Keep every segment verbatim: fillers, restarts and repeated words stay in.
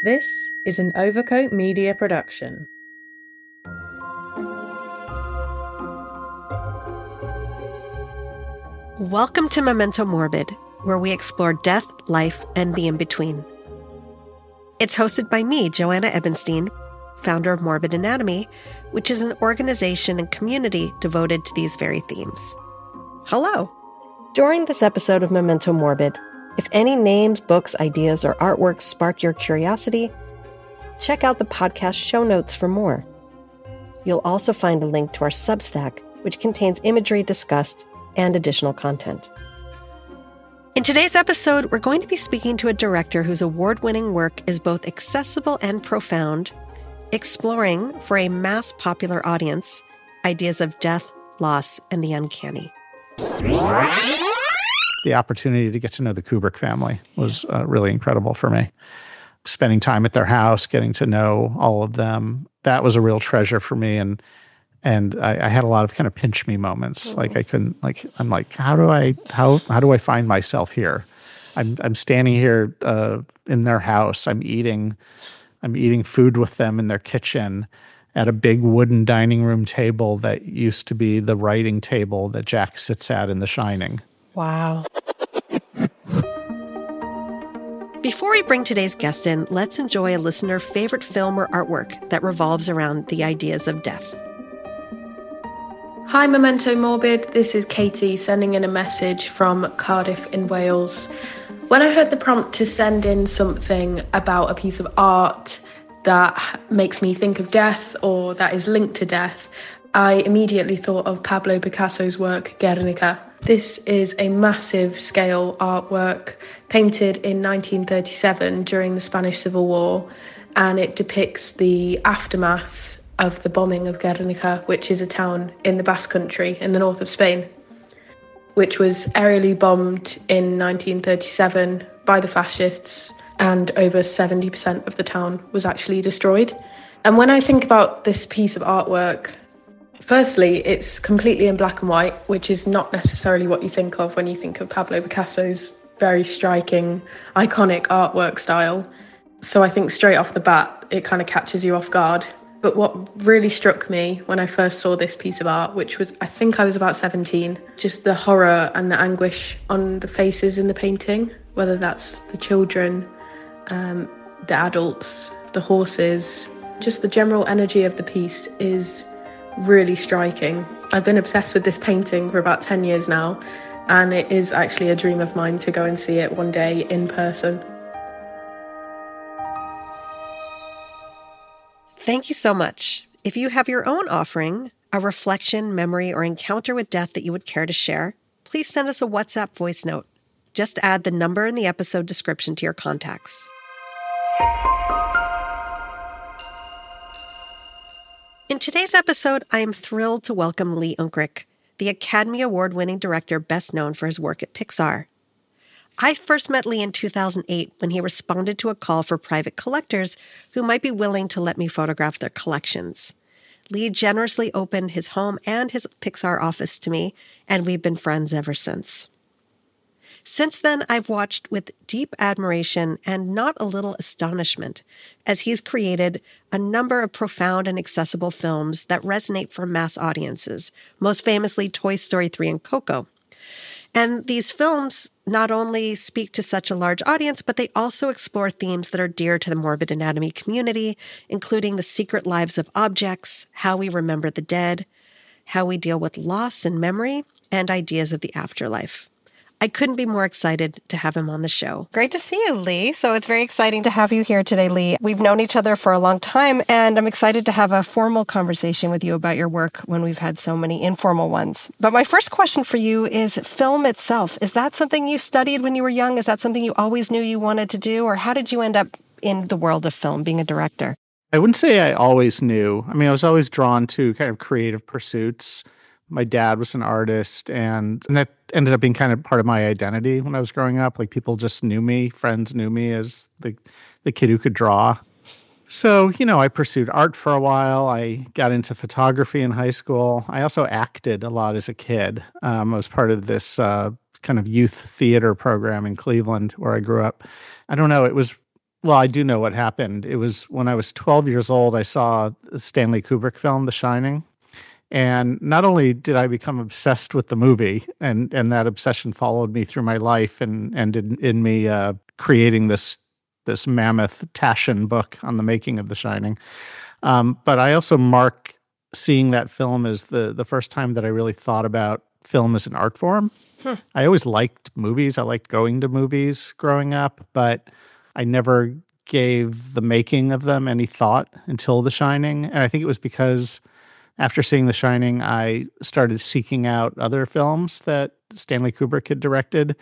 This is an Overcoat Media production. Welcome to Memento Morbid, where we explore death, life, and the in-between. It's hosted by me, Joanna Ebenstein, founder of Morbid Anatomy, which is an organization and community devoted to these very themes. Hello! During this episode of Memento Morbid, if any names, books, ideas, or artworks spark your curiosity, check out the podcast show notes for more. You'll also find a link to our Substack, which contains imagery discussed and additional content. In today's episode, we're going to be speaking to a director whose award-winning work is both accessible and profound, exploring, for a mass popular audience, ideas of death, loss, and the uncanny. The opportunity to get to know the Kubrick family was uh, really incredible for me. Spending time at their house, getting to know all of them, that was a real treasure for me. And and I, I had a lot of kind of pinch me moments. Mm. Like I couldn't, like I'm like, how do I how how do I find myself here? I'm I'm standing here uh, in their house. I'm eating I'm eating food with them in their kitchen at a big wooden dining room table that used to be the writing table that Jack sits at in The Shining. Wow. Before we bring today's guest in, let's enjoy a listener's favorite film or artwork that revolves around the ideas of death. Hi, Memento Morbid. This is Katie sending in a message from Cardiff in Wales. When I heard the prompt to send in something about a piece of art that makes me think of death or that is linked to death, I immediately thought of Pablo Picasso's work, Guernica. This is a massive scale artwork painted in nineteen thirty-seven during the Spanish Civil War, and it depicts the aftermath of the bombing of Guernica, which is a town in the Basque Country in the north of Spain, which was aerially bombed in nineteen thirty-seven by the fascists, and over seventy percent of the town was actually destroyed. And when I think about this piece of artwork, firstly, it's completely in black and white, which is not necessarily what you think of when you think of Pablo Picasso's very striking, iconic artwork style. So I think straight off the bat, it kind of catches you off guard. But what really struck me when I first saw this piece of art, which was, I think I was about seventeen, just the horror and the anguish on the faces in the painting, whether that's the children, um, the adults, the horses, just the general energy of the piece is really striking. I've been obsessed with this painting for about ten years now, and it is actually a dream of mine to go and see it one day in person. Thank you so much. If you have your own offering, a reflection, memory, or encounter with death that you would care to share, please send us a WhatsApp voice note. Just add the number in the episode description to your contacts. In today's episode, I am thrilled to welcome Lee Unkrich, the Academy Award-winning director best known for his work at Pixar. I first met Lee in two thousand eight when he responded to a call for private collectors who might be willing to let me photograph their collections. Lee generously opened his home and his Pixar office to me, and we've been friends ever since. Since then, I've watched with deep admiration and not a little astonishment as he's created a number of profound and accessible films that resonate for mass audiences, most famously Toy Story three and Coco. And these films not only speak to such a large audience, but they also explore themes that are dear to the Morbid Anatomy community, including the secret lives of objects, how we remember the dead, how we deal with loss and memory, and ideas of the afterlife. I couldn't be more excited to have him on the show. Great to see you, Lee. So it's very exciting to have you here today, Lee. We've known each other for a long time, and I'm excited to have a formal conversation with you about your work when we've had so many informal ones. But my first question for you is film itself. Is that something you studied when you were young? Is that something you always knew you wanted to do? Or how did you end up in the world of film, being a director? I wouldn't say I always knew. I mean, I was always drawn to kind of creative pursuits. My dad was an artist, and, and that ended up being kind of part of my identity when I was growing up. Like, people just knew me, friends knew me as the the kid who could draw. So, you know, I pursued art for a while. I got into photography in high school. I also acted a lot as a kid. Um, I was part of this uh, kind of youth theater program in Cleveland where I grew up. I don't know, it was Well, I do know what happened. It was when I was twelve years old, I saw a Stanley Kubrick film, The Shining. And not only did I become obsessed with the movie, and, and that obsession followed me through my life and ended in, in me uh, creating this this mammoth Taschen book on the making of The Shining. Um, but I also mark seeing that film as the the first time that I really thought about film as an art form. Hmm. I always liked movies. I liked going to movies growing up, but I never gave the making of them any thought until The Shining. And I think it was because after seeing The Shining, I started seeking out other films that Stanley Kubrick had directed.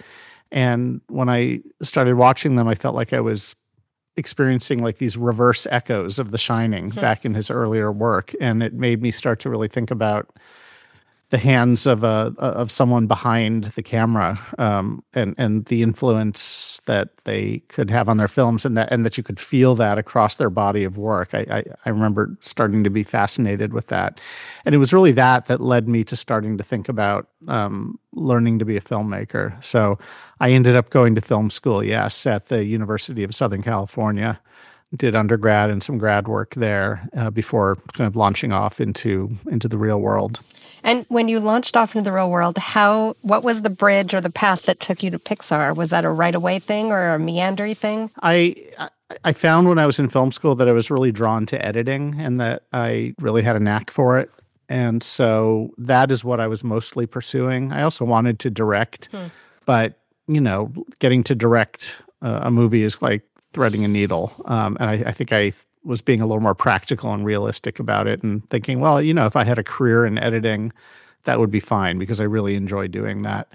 And when I started watching them, I felt like I was experiencing like these reverse echoes of The Shining hmm. back in his earlier work. And it made me start to really think about the hands of a of someone behind the camera, um, and and the influence that they could have on their films, and that and that you could feel that across their body of work. I, I I remember starting to be fascinated with that, and it was really that that led me to starting to think about um, learning to be a filmmaker. So I ended up going to film school, yes, at the University of Southern California. Did undergrad and some grad work there uh, before kind of launching off into into the real world. And when you launched off into the real world, how what was the bridge or the path that took you to Pixar? Was that a right away thing or a meandering thing? I I found when I was in film school that I was really drawn to editing and that I really had a knack for it. And so that is what I was mostly pursuing. I also wanted to direct, hmm. but you know, getting to direct uh, a movie is like threading a needle. Um, and I, I think I was being a little more practical and realistic about it and thinking, well, you know, if I had a career in editing, that would be fine because I really enjoy doing that.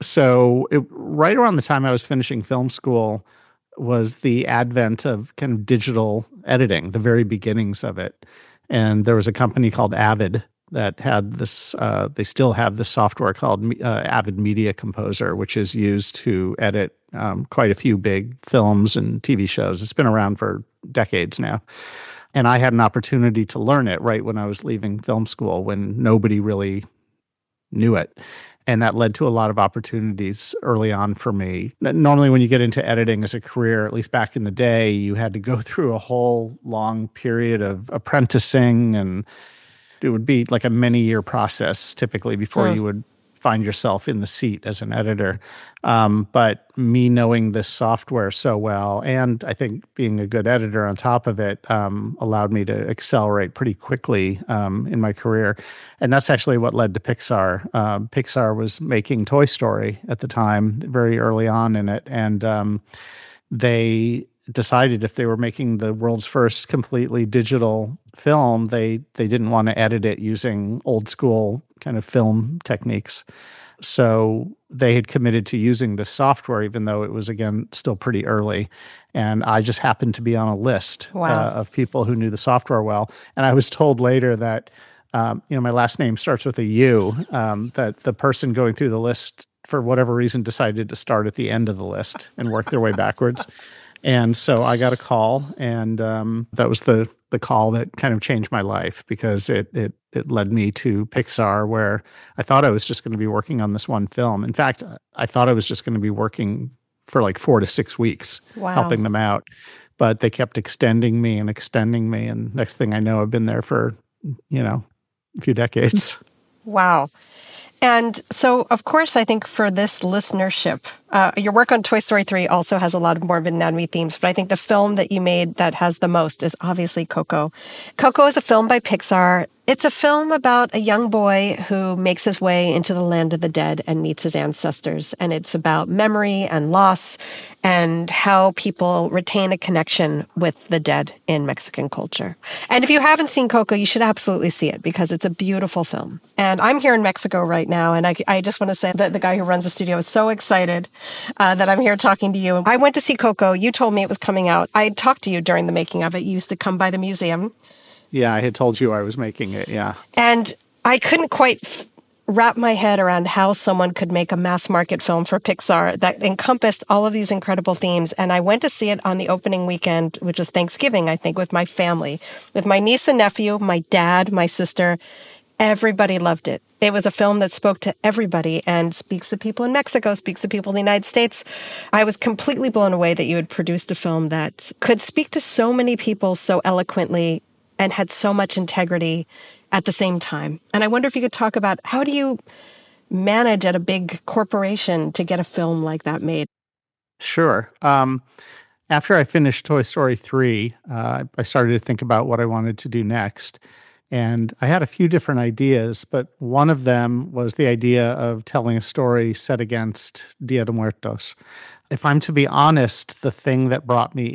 So it, right around the time I was finishing film school was the advent of kind of digital editing, the very beginnings of it. And there was a company called Avid that had this, uh, they still have this software called uh, Avid Media Composer, which is used to edit um, quite a few big films and T V shows. It's been around for decades now. And I had an opportunity to learn it right when I was leaving film school when nobody really knew it. And that led to a lot of opportunities early on for me. Normally when you get into editing as a career, at least back in the day, you had to go through a whole long period of apprenticing, and it would be like a many year process typically before huh. you would find yourself in the seat as an editor. Um, but me knowing this software so well, and I think being a good editor on top of it, um, allowed me to accelerate pretty quickly um, in my career. And that's actually what led to Pixar. Um, Pixar was making Toy Story at the time, very early on in it. And um, they decided if they were making the world's first completely digital film, they they didn't want to edit it using old school kind of film techniques. So they had committed to using this software, even though it was, again, still pretty early. And I just happened to be on a list wow. uh, of people who knew the software well. And I was told later that, um, you know, my last name starts with a U, um, that the person going through the list, for whatever reason, decided to start at the end of the list and work their way backwards. And so I got a call, and um, that was the the call that kind of changed my life, because it it it led me to Pixar, where I thought I was just going to be working on this one film. In fact, I thought I was just going to be working for like four to six weeks, wow. helping them out. But they kept extending me and extending me, and next thing I know, I've been there for, you know, a few decades. Wow. And so, of course, I think for this listenership, uh, your work on Toy Story three also has a lot of morbid anatomy themes, but I think the film that you made that has the most is obviously Coco. Coco is a film by Pixar. It's a film about a young boy who makes his way into the land of the dead and meets his ancestors. And it's about memory and loss and how people retain a connection with the dead in Mexican culture. And if you haven't seen Coco, you should absolutely see it, because it's a beautiful film. And I'm here in Mexico right now, and I, I just want to say that the guy who runs the studio is so excited uh, that I'm here talking to you. I went to see Coco. You told me it was coming out. I had talked to you during the making of it. You used to come by the museum. Yeah, I had told you I was making it, yeah. And I couldn't quite f- wrap my head around how someone could make a mass market film for Pixar that encompassed all of these incredible themes. And I went to see it on the opening weekend, which was Thanksgiving, I think, with my family, with my niece and nephew, my dad, my sister, Everybody loved it. It was a film that spoke to everybody and speaks to people in Mexico, speaks to people in the United States. I was completely blown away that you had produced a film that could speak to so many people so eloquently and had so much integrity at the same time. And I wonder if you could talk about how do you manage at a big corporation to get a film like that made? Sure. Um, after I finished Toy Story three, uh, I started to think about what I wanted to do next. And I had a few different ideas, but one of them was the idea of telling a story set against Dia de Muertos. If I'm to be honest, the thing that brought me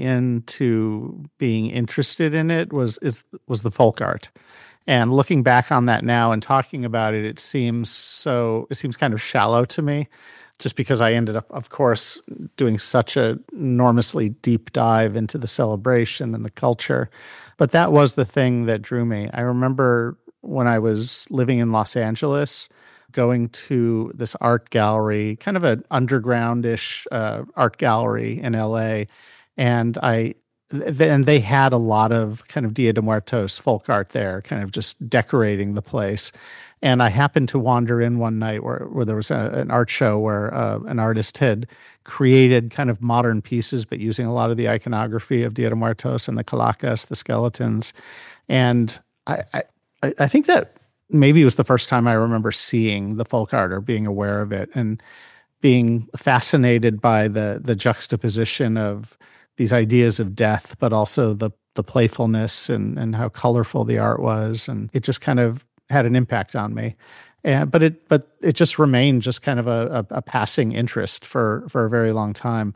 into being interested in it was is, was the folk art. And looking back on that now and talking about it, it seems so, it seems kind of shallow to me, just because I ended up, of course, doing such an enormously deep dive into the celebration and the culture. But that was the thing that drew me. I remember when I was living in Los Angeles, going to this art gallery, kind of an underground-ish uh, art gallery in L A, and I and they had a lot of kind of Dia de Muertos folk art there, kind of just decorating the place. And I happened to wander in one night where, where there was a, an art show where uh, an artist had created kind of modern pieces, but using a lot of the iconography of Dia de Muertos and the calacas, the skeletons. And I, I, I think that maybe it was the first time I remember seeing the folk art or being aware of it and being fascinated by the the juxtaposition of these ideas of death, but also the the playfulness and, and how colorful the art was. And it just kind of had an impact on me. And, but it but it just remained just kind of a, a, a passing interest for, for a very long time.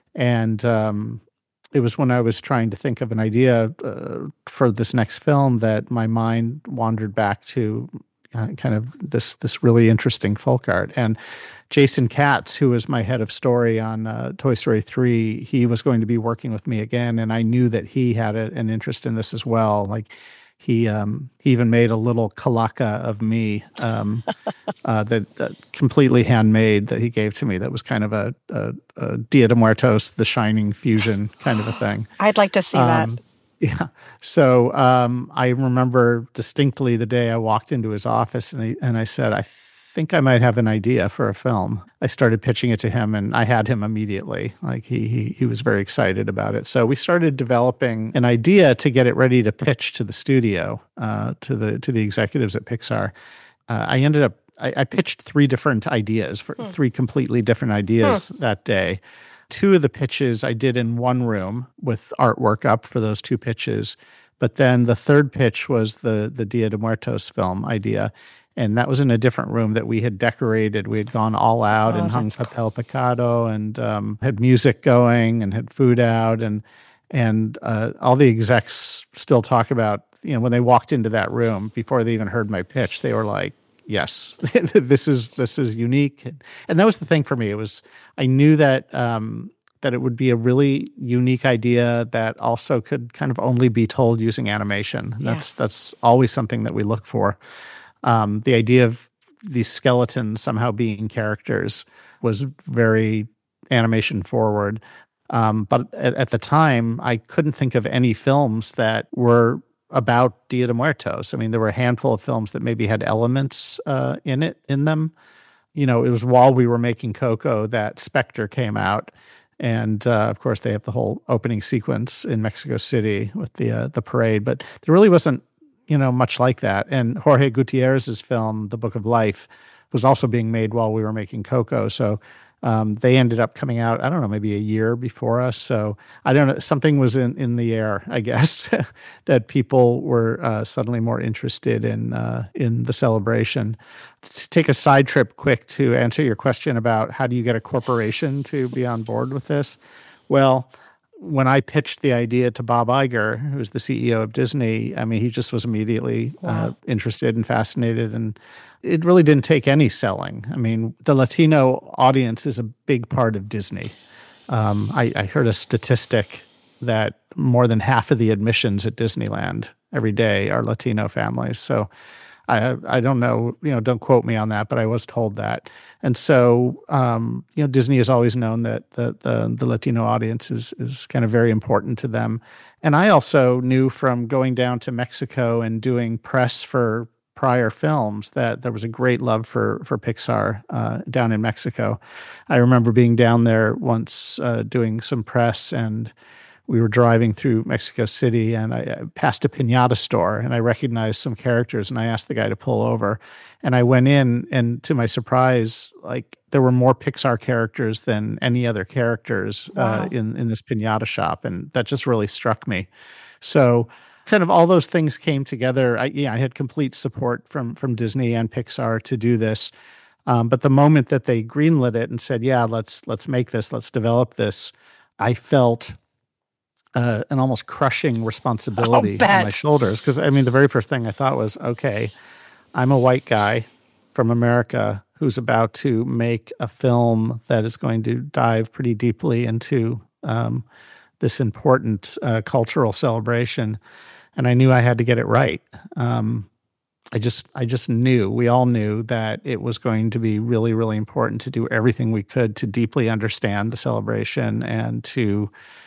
And um, it was when I was trying to think of an idea uh, for this next film that my mind wandered back to uh, kind of this this really interesting folk art. And Jason Katz, who was my head of story on uh, Toy Story three, he was going to be working with me again. And I knew that he had a, an interest in this as well. Like, He um, he even made a little calaca of me um, uh, that uh, completely handmade that he gave to me. That was kind of a, a, a Dia de Muertos, The Shining fusion kind of a thing. I'd like to see um, that. Yeah. So um, I remember distinctly the day I walked into his office and, he, and I said, I think I might have an idea for a film. I started pitching it to him and I had him immediately. Like he, he he was very excited about it. So we started developing an idea to get it ready to pitch to the studio, uh, to the to the executives at Pixar. Uh, I ended up, I, I pitched three different ideas, for hmm. three completely different ideas hmm. that day. Two of the pitches I did in one room with artwork up for those two pitches. But then the third pitch was the the Dia de Muertos film idea. And that was in a different room that we had decorated. We had gone all out oh, and hung papel cool. picado and um, had music going and had food out. And and uh, all the execs still talk about, you know, when they walked into that room, before they even heard my pitch, they were like, yes, this is this is unique. And that was the thing for me. It was, I knew that um, that it would be a really unique idea that also could kind of only be told using animation. Yeah. That's That's always something that we look for. Um, the idea of these skeletons somehow being characters was very animation forward. Um, but at, at the time, I couldn't think of any films that were about Dia de Muertos. I mean, there were a handful of films that maybe had elements uh, in it, in them. You know, it was while we were making Coco that Spectre came out. And, uh, of course, they have the whole opening sequence in Mexico City with the uh, the parade. But there really wasn't, you know, much like that. And Jorge Gutierrez's film, The Book of Life, was also being made while we were making Coco. So um, they ended up coming out, I don't know, maybe a year before us. So I don't know, something was in, in the air, I guess, that people were uh, suddenly more interested in uh, in the celebration. To take a side trip quick to answer your question about how do you get a corporation to be on board with this? Well, when I pitched the idea to Bob Iger, who's the C E O of Disney, I mean, he just was immediately wow. uh, interested and fascinated. And it really didn't take any selling. I mean, the Latino audience is a big part of Disney. Um, I, I heard a statistic that more than half of the admissions at Disneyland every day are Latino families. So I I don't know, you know, don't quote me on that, but I was told that. And so, um, you know, Disney has always known that the, the the Latino audience is is kind of very important to them. And I also knew from going down to Mexico and doing press for prior films that there was a great love for for Pixar uh, down in Mexico. I remember being down there once uh, doing some press, and we were driving through Mexico City, and I, I passed a piñata store, and I recognized some characters, and I asked the guy to pull over. And I went in, and to my surprise, like there were more Pixar characters than any other characters Wow. uh, in, in this piñata shop, and that just really struck me. So kind of all those things came together. I, yeah, I had complete support from from Disney and Pixar to do this. Um, but the moment that they greenlit it and said, yeah, let's let's make this, let's develop this, I felt uh, an almost crushing responsibility bet. on my shoulders. Because, I mean, the very first thing I thought was, okay, I'm a white guy from America who's about to make a film that is going to dive pretty deeply into um, this important uh, cultural celebration. And I knew I had to get it right. Um, I just, I just knew, we all knew that it was going to be really, really important to do everything we could to deeply understand the celebration and to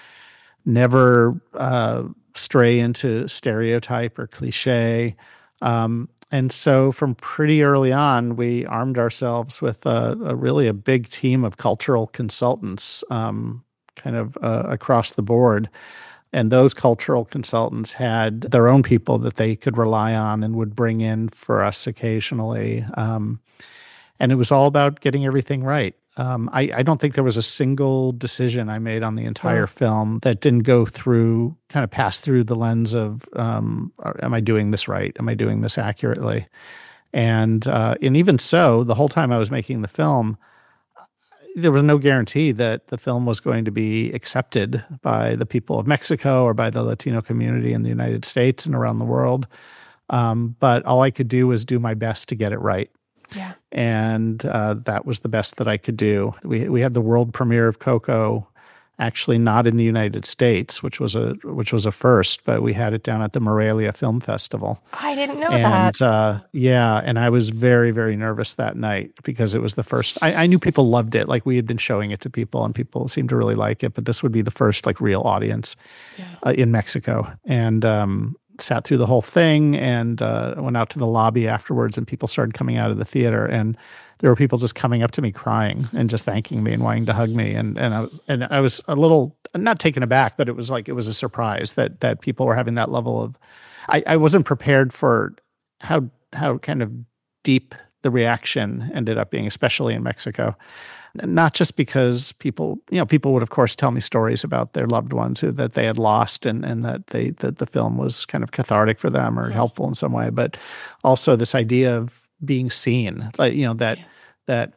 never uh, stray into stereotype or cliche. Um, and so from pretty early on, we armed ourselves with a, a really a big team of cultural consultants um, kind of uh, across the board. And those cultural consultants had their own people that they could rely on and would bring in for us occasionally. Um, and it was all about getting everything right. Um, I, I don't think there was a single decision I made on the entire oh. film that didn't go through, kind of pass through the lens of, um, am I doing this right? Am I doing this accurately? And, uh, and even so, the whole time I was making the film, there was no guarantee that the film was going to be accepted by the people of Mexico or by the Latino community in the United States and around the world. Um, but all I could do was do my best to get it right. Yeah. And uh, that was the best that I could do. We we had the world premiere of Coco, actually not in the United States, which was a which was a first, but we had it down at the Morelia Film Festival. I didn't know and, that. Uh, yeah, and I was very, very nervous that night because it was the first. I, I knew people loved it. Like we had been showing it to people, and people seemed to really like it. But this would be the first like real audience yeah. uh, in Mexico, and um, sat through the whole thing and uh, went out to the lobby afterwards, and people started coming out of the theater, and there were people just coming up to me crying and just thanking me and wanting to hug me. And and I, and I was a little, not taken aback, but it was like, it was a surprise that that people were having that level of, I, I wasn't prepared for how how kind of deep the reaction ended up being, especially in Mexico. Not just because people, you know, people would of course tell me stories about their loved ones who, that they had lost and, and that they that the film was kind of cathartic for them or helpful in some way, but also this idea of being seen, like, you know, that yeah. that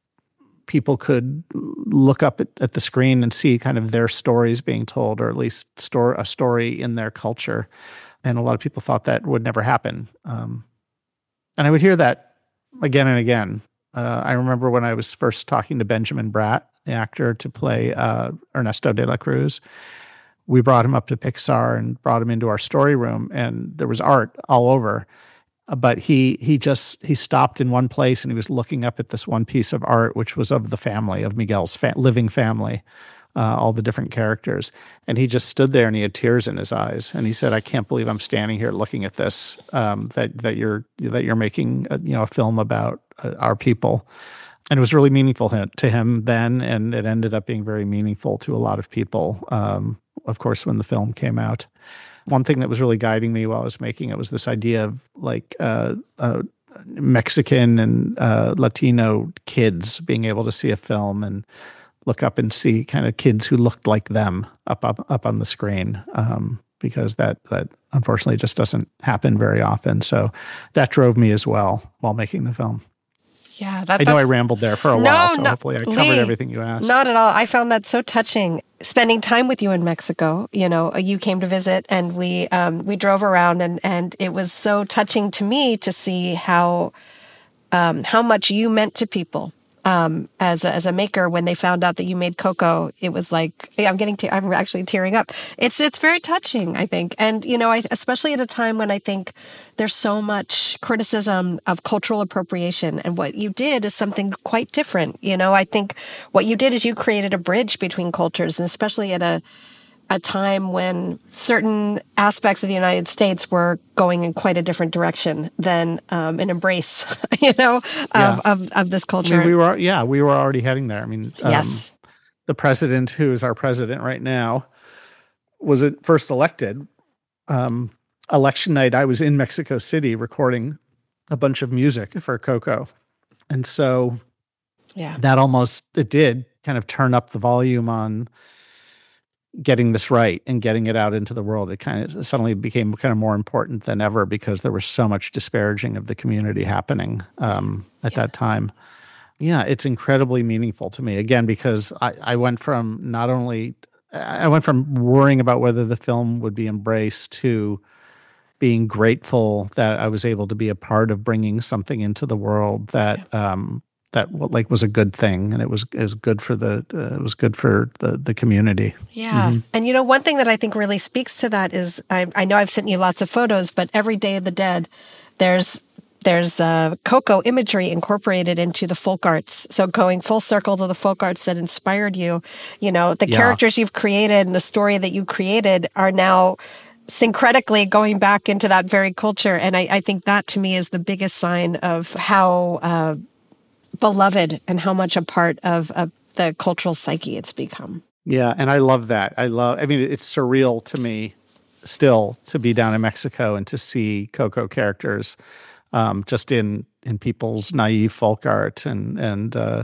people could look up at, at the screen and see kind of their stories being told, or at least store a story in their culture. And a lot of people thought that would never happen. Um, and I would hear that again and again. Uh, I remember when I was first talking to Benjamin Bratt, the actor, to play uh, Ernesto de la Cruz. We brought him up to Pixar and brought him into our story room, and there was art all over. But he he just he stopped in one place and he was looking up at this one piece of art, which was of the family, of Miguel's fa- living family, uh, all the different characters. And he just stood there and he had tears in his eyes. And he said, "I can't believe I'm standing here looking at this. Um, that that you're that you're making a, you know a film about uh, our people." And it was really meaningful to him then, and it ended up being very meaningful to a lot of people. Um, of course, when the film came out. One thing that was really guiding me while I was making it was this idea of like uh, uh, Mexican and uh, Latino kids being able to see a film and look up and see kind of kids who looked like them up up, up on the screen, um, because that that unfortunately just doesn't happen very often. So that drove me as well while making the film. Yeah, that, I know I rambled there for a no, while, so no, hopefully I covered Lee, everything you asked. Not at all. I found that so touching. Spending time with you in Mexico, you know, you came to visit, and we um, we drove around, and, and it was so touching to me to see how um, how much you meant to people um, as a, as a maker. When they found out that you made Coco, it was like, I'm getting te- I'm actually tearing up. It's it's very touching, I think, and you know, I, especially at a time when I think there's so much criticism of cultural appropriation, and what you did is something quite different. You know, I think what you did is you created a bridge between cultures, and especially at a a time when certain aspects of the United States were going in quite a different direction than um, an embrace, you know, of, Yeah. of, of this I culture. mean, we were, yeah, we were already heading there. I mean, um, Yes. the president, who is our president right now, was at first elected. Um, election night, I was in Mexico City recording a bunch of music for Coco. And so Yeah. that almost, it did kind of turn up the volume on getting this right and getting it out into the world. It kind of suddenly became kind of more important than ever because there was so much disparaging of the community happening um, at Yeah. that time. Yeah, it's incredibly meaningful to me. Again, because I, I went from not only, I went from worrying about whether the film would be embraced to being grateful that I was able to be a part of bringing something into the world that um, that like was a good thing, and it was it was good for the uh, it was good for the the community. Yeah. Mm-hmm. And you know, one thing that I think really speaks to that is I, I know I've sent you lots of photos, but every Day of the Dead, there's there's uh, Coco imagery incorporated into the folk arts. So going full circle to the folk arts that inspired you, you know, the Yeah. characters you've created and the story that you created are now syncretically going back into that very culture. And I, I think that to me is the biggest sign of how uh, beloved and how much a part of, of the cultural psyche it's become. Yeah, and I love that. I love. I mean, it's surreal to me still to be down in Mexico and to see Coco characters um, just in in people's naive folk art, and and uh,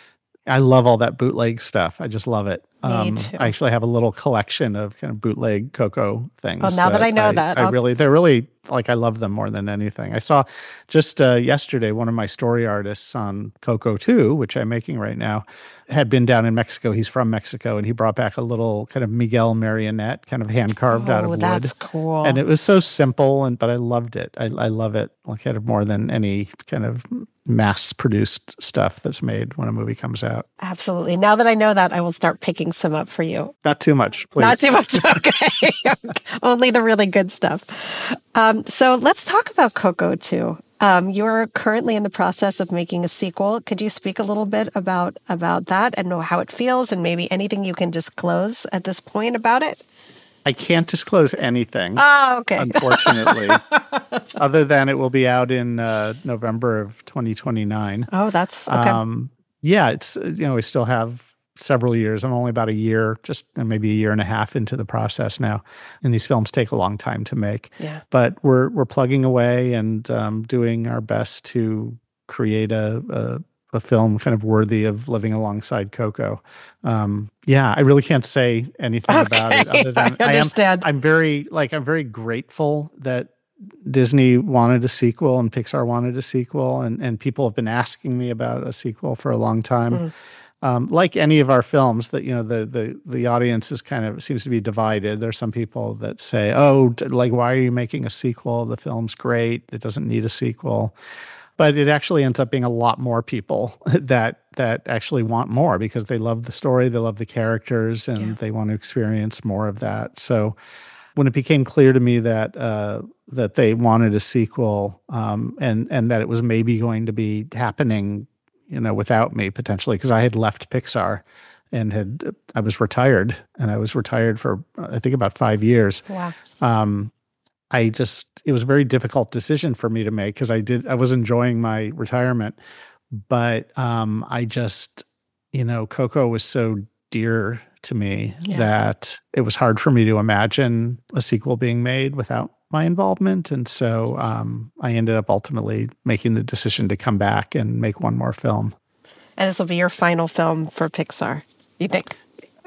I love all that bootleg stuff. I just love it. Me too. I actually have a little collection of kind of bootleg Coco things. Well, now that I know that, I I'll- really, they're really like, I love them more than anything. I saw just uh, yesterday, one of my story artists on Coco two, which I'm making right now, had been down in Mexico. He's from Mexico, and he brought back a little kind of Miguel marionette, kind of hand carved out of Oh, wood. that's cool. And it was so simple, and but I loved it. I, I love it, like kind of more than any kind of mass-produced stuff that's made when a movie comes out. Absolutely. Now that I know that, I will start picking some up for you. Not too much, please. Not too much. Okay. Only the really good stuff. Um, so let's talk about Coco two. Um, you're currently in the process of making a sequel. Could you speak a little bit about, about that and know how it feels and maybe anything you can disclose at this point about it? I can't disclose anything, Oh, okay. unfortunately, other than it will be out in uh, November of twenty twenty-nine. Oh, that's okay. Um, yeah, it's, uh, you know, we still have several years. I'm only about a year, just uh, maybe a year and a half into the process now. And these films take a long time to make. Yeah. But we're we're plugging away and um, doing our best to create a, a a film kind of worthy of living alongside Coco. Um, yeah, I really can't say anything about it Okay, other than I understand. am I'm very like I'm very grateful that Disney wanted a sequel and Pixar wanted a sequel, and and people have been asking me about a sequel for a long time. Mm. Um, like any of our films, that you know, the the the audience is kind of seems to be divided. There's some people that say, "Oh, d- like why are you making a sequel? The film's great. It doesn't need a sequel." But it actually ends up being a lot more people that that actually want more because they love the story, they love the characters, and Yeah. they want to experience more of that. So when it became clear to me that uh, that they wanted a sequel, um, and and that it was maybe going to be happening, you know, without me potentially, because I had left Pixar and had I was retired, and I was retired for I think about five years. Wow. Um, I just, it was a very difficult decision for me to make because I did, I was enjoying my retirement, but um, I just, you know, Coco was so dear to me Yeah. that it was hard for me to imagine a sequel being made without my involvement. And so um, I ended up ultimately making the decision to come back and make one more film. And this will be your final film for Pixar, you think?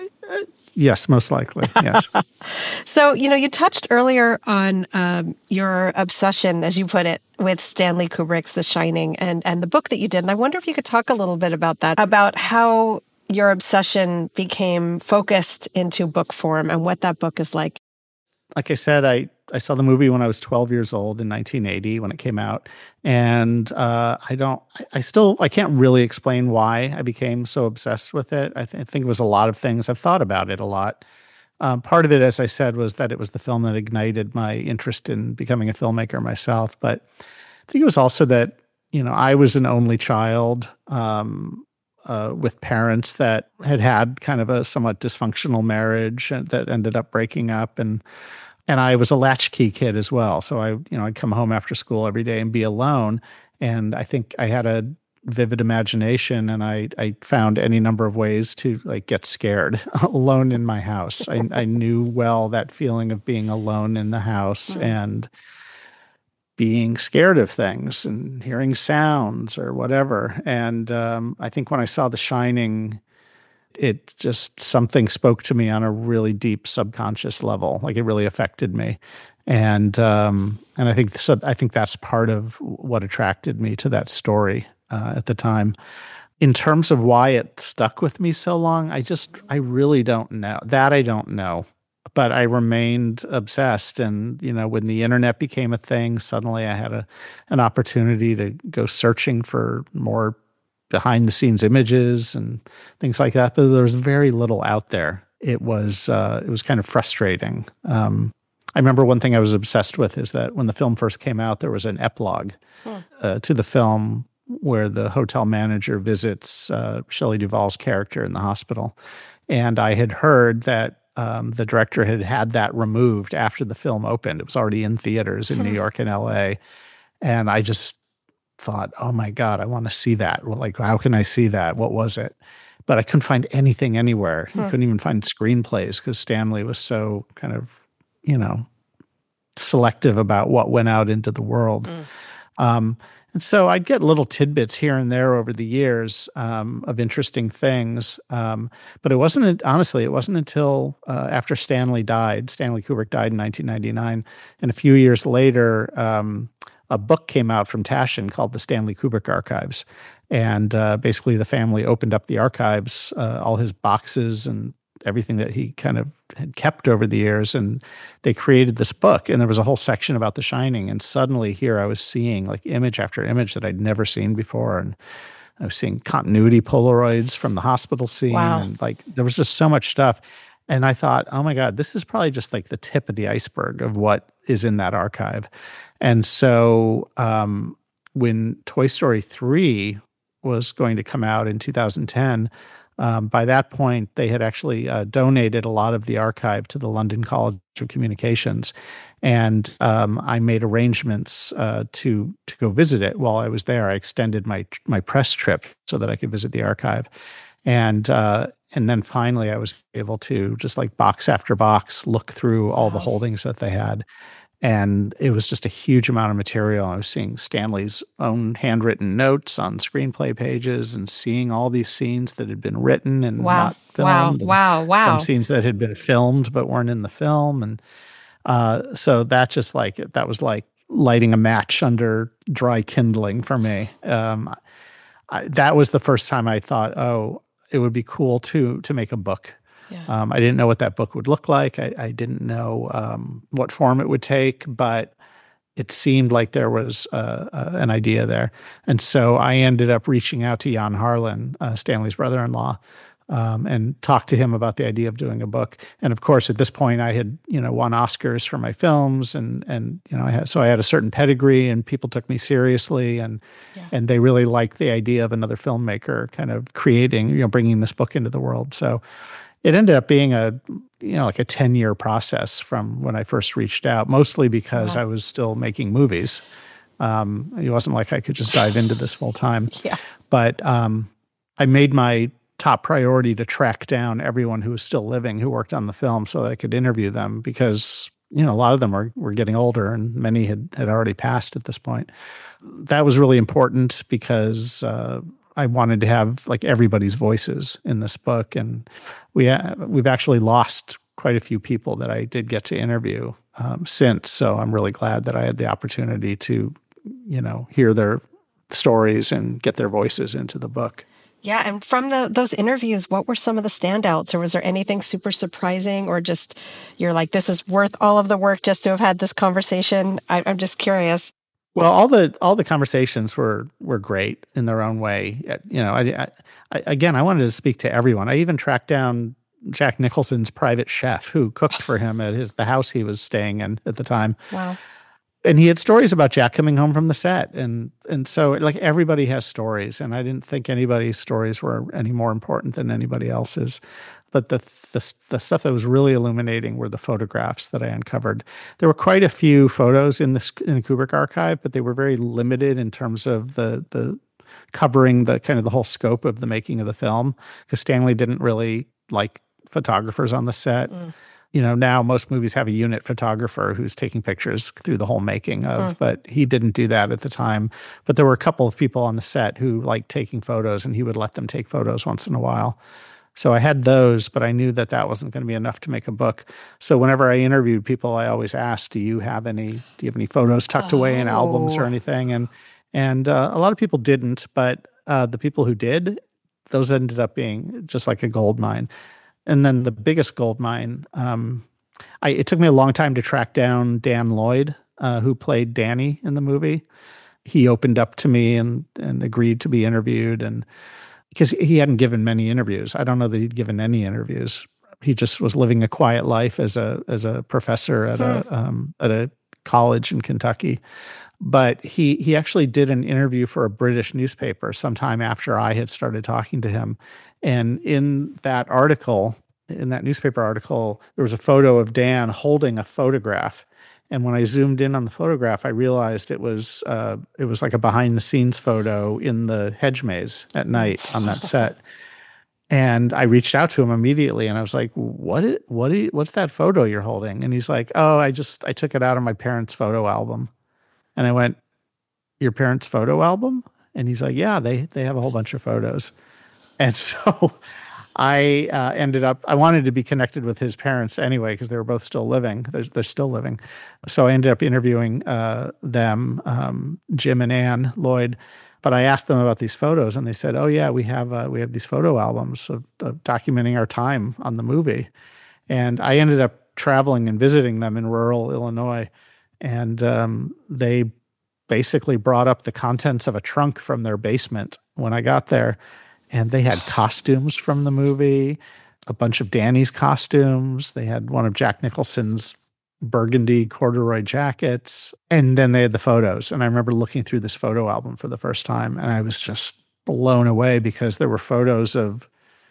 Yes, most likely. Yes. So, you know, you touched earlier on um, your obsession, as you put it, with Stanley Kubrick's The Shining and, and the book that you did. And I wonder if you could talk a little bit about that, about how your obsession became focused into book form and what that book is like. Like I said, I, I saw the movie when I was twelve years old in nineteen eighty when it came out. And uh, I don't, I, I still, I can't really explain why I became so obsessed with it. I, th- I think it was a lot of things. I've thought about it a lot. Um, part of it, as I said, was that it was the film that ignited my interest in becoming a filmmaker myself. But I think it was also that, you know, I was an only child. Um, uh, with parents that had had kind of a somewhat dysfunctional marriage and that ended up breaking up. And and I was a latchkey kid as well. So I, you know, I'd come home after school every day and be alone. And I think I had a vivid imagination, and I, I found any number of ways to like get scared alone in my house. I, I knew well that feeling of being alone in the house mm-hmm. and being scared of things and hearing sounds or whatever. And um, I think when I saw The Shining, it just, something spoke to me on a really deep subconscious level. Like it really affected me. And um, and I think so. I think that's part of what attracted me to that story uh, at the time. In terms of why it stuck with me so long, I just, I really don't know. That I don't know. But I remained obsessed. And, you know, when the internet became a thing, suddenly I had a an opportunity to go searching for more behind the scenes images and things like that. But there was very little out there. It was, uh, it was kind of frustrating. Um, I remember one thing I was obsessed with is that when the film first came out, there was an epilogue huh. uh, to the film where the hotel manager visits uh, Shelley Duvall's character in the hospital. And I had heard that um, the director had had that removed after the film opened. It was already in theaters in New York and L A. And I just thought, oh my God, I want to see that. Well, like, how can I see that? What was it? But I couldn't find anything anywhere. Huh. I couldn't even find screenplays because Stanley was so kind of, you know, selective about what went out into the world. Mm. Um, and so I'd get little tidbits here and there over the years um, of interesting things. Um, but it wasn't, honestly, it wasn't until uh, after Stanley died, Stanley Kubrick died in nineteen ninety-nine, and a few years later, um, a book came out from Taschen called The Stanley Kubrick Archives. And uh, basically the family opened up the archives, uh, all his boxes and everything that he kind of had kept over the years, and they created this book. And there was a whole section about The Shining, and suddenly here I was seeing like image after image that I'd never seen before, and I was seeing continuity Polaroids from the hospital scene, wow. and like there was just so much stuff. And I thought, oh my God, this is probably just like the tip of the iceberg of what is in that archive. And so um, when Toy Story three was going to come out in two thousand ten, Um, by that point, they had actually uh, donated a lot of the archive to the London College of Communications, and um, I made arrangements uh, to to go visit it while I was there. I extended my my press trip so that I could visit the archive, and uh, and then finally I was able to just like box after box look through all the holdings that they had. And it was just a huge amount of material. I was seeing Stanley's own handwritten notes on screenplay pages and seeing all these scenes that had been written and wow. not filmed. Wow, wow, wow. Some scenes that had been filmed but weren't in the film. And uh, so that just like, that was like lighting a match under dry kindling for me. Um, I, that was the first time I thought, oh, it would be cool to to make a book. Yeah. Um, I didn't know what that book would look like. I, I didn't know um, what form it would take, but it seemed like there was uh, uh, an idea there. And so I ended up reaching out to Jan Harlan, uh, Stanley's brother-in-law, um, and talked to him about the idea of doing a book. And of course, at this point, I had you know won Oscars for my films, and and you know I had, so I had a certain pedigree, and people took me seriously, and yeah. and they really liked the idea of another filmmaker kind of creating, you know, bringing this book into the world. So it ended up being a, you know, like a ten-year process from when I first reached out, mostly because wow. I was still making movies. Um, it wasn't like I could just dive into this full time. Yeah. But um, I made my top priority to track down everyone who was still living who worked on the film so that I could interview them because, you know, a lot of them were, were getting older and many had, had already passed at this point. That was really important because uh, I wanted to have like everybody's voices in this book, and we uh, we've actually lost quite a few people that I did get to interview um, since. So I'm really glad that I had the opportunity to, you know, hear their stories and get their voices into the book. Yeah, and from the those interviews, what were some of the standouts, or was there anything super surprising, or just you're like, this is worth all of the work just to have had this conversation? I, I'm just curious. Well, all the all the conversations were were great in their own way. You know, I, I, I again, I wanted to speak to everyone. I even tracked down Jack Nicholson's private chef who cooked for him at his the house he was staying in at the time. Wow. and he had stories about Jack coming home from the set. And, and so like everybody has stories. And I didn't think anybody's stories were any more important than anybody else's. But the, the the stuff that was really illuminating were the photographs that I uncovered. There were quite a few photos in the in the Kubrick archive, but they were very limited in terms of the the covering the kind of the whole scope of the making of the film, because Stanley didn't really like photographers on the set. Mm. You know, now most movies have a unit photographer who's taking pictures through the whole making of, mm. but he didn't do that at the time. But there were a couple of people on the set who liked taking photos, and he would let them take photos once in a while. So I had those, but I knew that that wasn't going to be enough to make a book. So whenever I interviewed people, I always asked, "Do you have any? Do you have any photos tucked oh. away in albums or anything?" And and uh, a lot of people didn't, but uh, the people who did, those ended up being just like a gold mine. And then the biggest gold mine, um, I, it took me a long time to track down Dan Lloyd, uh, who played Danny in the movie. He opened up to me and and agreed to be interviewed, and because he hadn't given many interviews. I don't know that he'd given any interviews. He just was living a quiet life as a as a professor at a um, at a college in Kentucky. But he he actually did an interview for a British newspaper sometime after I had started talking to him. And in that article, in that newspaper article, there was a photo of Dan holding a photograph. And when I zoomed in on the photograph, I realized it was uh, it was like a behind-the-scenes photo in the hedge maze at night on that set. And I reached out to him immediately, and I was like, "What? Is, what? Is, what's that photo you're holding?" And he's like, "Oh, I just I took it out of my parents' photo album." And I went, "Your parents' photo album?" And he's like, "Yeah, they they have a whole bunch of photos." And so I uh, ended up, I wanted to be connected with his parents anyway, because they were both still living. They're, they're still living. So I ended up interviewing uh, them, um, Jim and Ann Lloyd. But I asked them about these photos, and they said, "Oh yeah, we have uh, we have these photo albums of, of documenting our time on the movie." And I ended up traveling and visiting them in rural Illinois. And um, they basically brought up the contents of a trunk from their basement when I got there. And they had costumes from the movie, a bunch of Danny's costumes. They had one of Jack Nicholson's burgundy corduroy jackets. And then they had the photos. And I remember looking through this photo album for the first time, and I was just blown away because there were photos of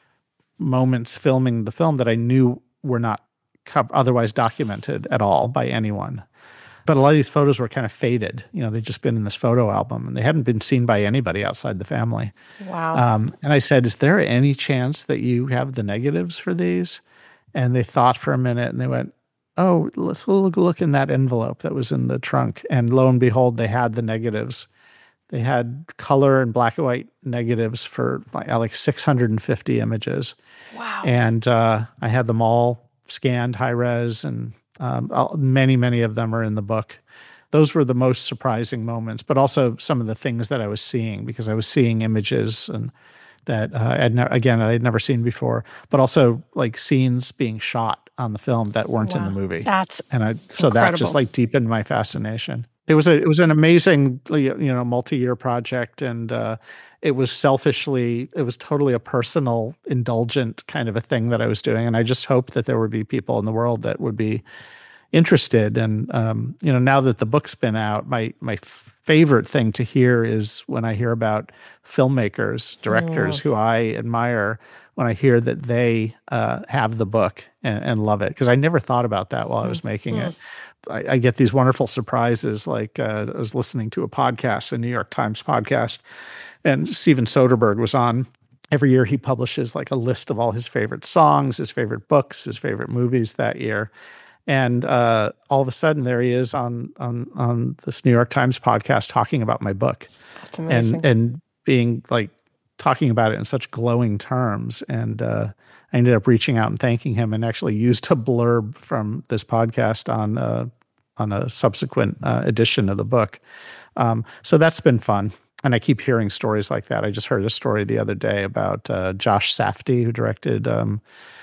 moments filming the film that I knew were not co- otherwise documented at all by anyone. But a lot of these photos were kind of faded. You know, they'd just been in this photo album, and they hadn't been seen by anybody outside the family. Wow. Um, and I said, "Is there any chance that you have the negatives for these?" And they thought for a minute, and they went, "Oh, let's look, look in that envelope that was in the trunk." And lo and behold, they had the negatives. They had color and black and white negatives for like, like six hundred fifty images. Wow. And uh, I had them all scanned high res, and Um, many, many of them are in the book. Those were the most surprising moments, but also some of the things that I was seeing, because I was seeing images and that uh, I'd ne- again I had never seen before, but also like scenes being shot on the film that weren't wow. in the movie. That's and I so incredible. That just like deepened my fascination. It was a it was an amazing you know multi-year project, and uh, it was selfishly it was totally a personal, indulgent kind of a thing that I was doing, and I just hoped that there would be people in the world that would be interested. And um, you know, now that the book's been out, my my favorite thing to hear is when I hear about filmmakers, directors mm. who I admire, when I hear that they uh, have the book and, and love it, because I never thought about that while I was making mm. it. I, I get these wonderful surprises. Like uh, I was listening to a podcast, a New York Times podcast, and Steven Soderbergh was on. Every year he publishes like a list of all his favorite songs, his favorite books, his favorite movies that year. And uh, all of a sudden there he is on on on this New York Times podcast talking about my book. That's amazing. And and being like talking about it in such glowing terms. And uh, I ended up reaching out and thanking him, and actually used a blurb from this podcast on uh, on a subsequent uh, edition of the book. Um, so that's been fun. And I keep hearing stories like that. I just heard a story the other day about uh, Josh Safdie, who directed um,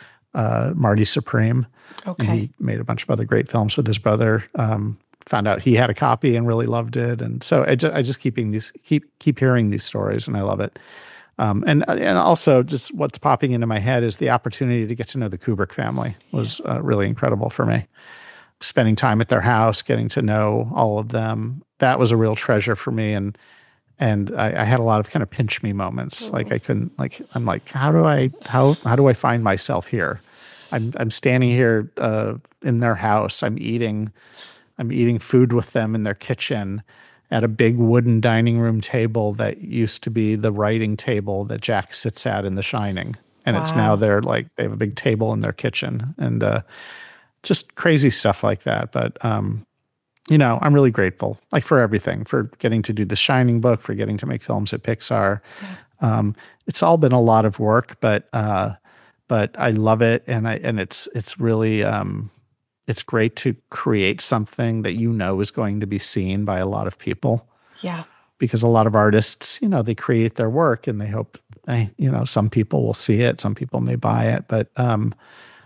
uh, Marty Supreme. Okay. And he made a bunch of other great films with his brother. Um, found out he had a copy and really loved it. And so I just, I just keeping these keep keep hearing these stories, and I love it. Um, and and also just what's popping into my head is the opportunity to get to know the Kubrick family was uh, really incredible for me. spending time at their house, getting to know all of them, that was a real treasure for me. And and I, I had a lot of kind of pinch me moments. Mm. Like I couldn't, like I'm like, how do I how how do I find myself here? I'm I'm standing here uh, in their house. I'm eating I'm eating food with them in their kitchen at a big wooden dining room table that used to be the writing table that Jack sits at in The Shining. And wow. It's now they're like, they have a big table in their kitchen and uh, just crazy stuff like that. But, um, you know, I'm really grateful, like for everything, for getting to do the Shining book, for getting to make films at Pixar. Yeah. Um, it's all been a lot of work, but uh, but I love it. And I and it's it's really, um, it's great to create something that you know is going to be seen by a lot of people. Yeah. Because a lot of artists, you know, they create their work and they hope, you know, some people will see it, some people may buy it. But um,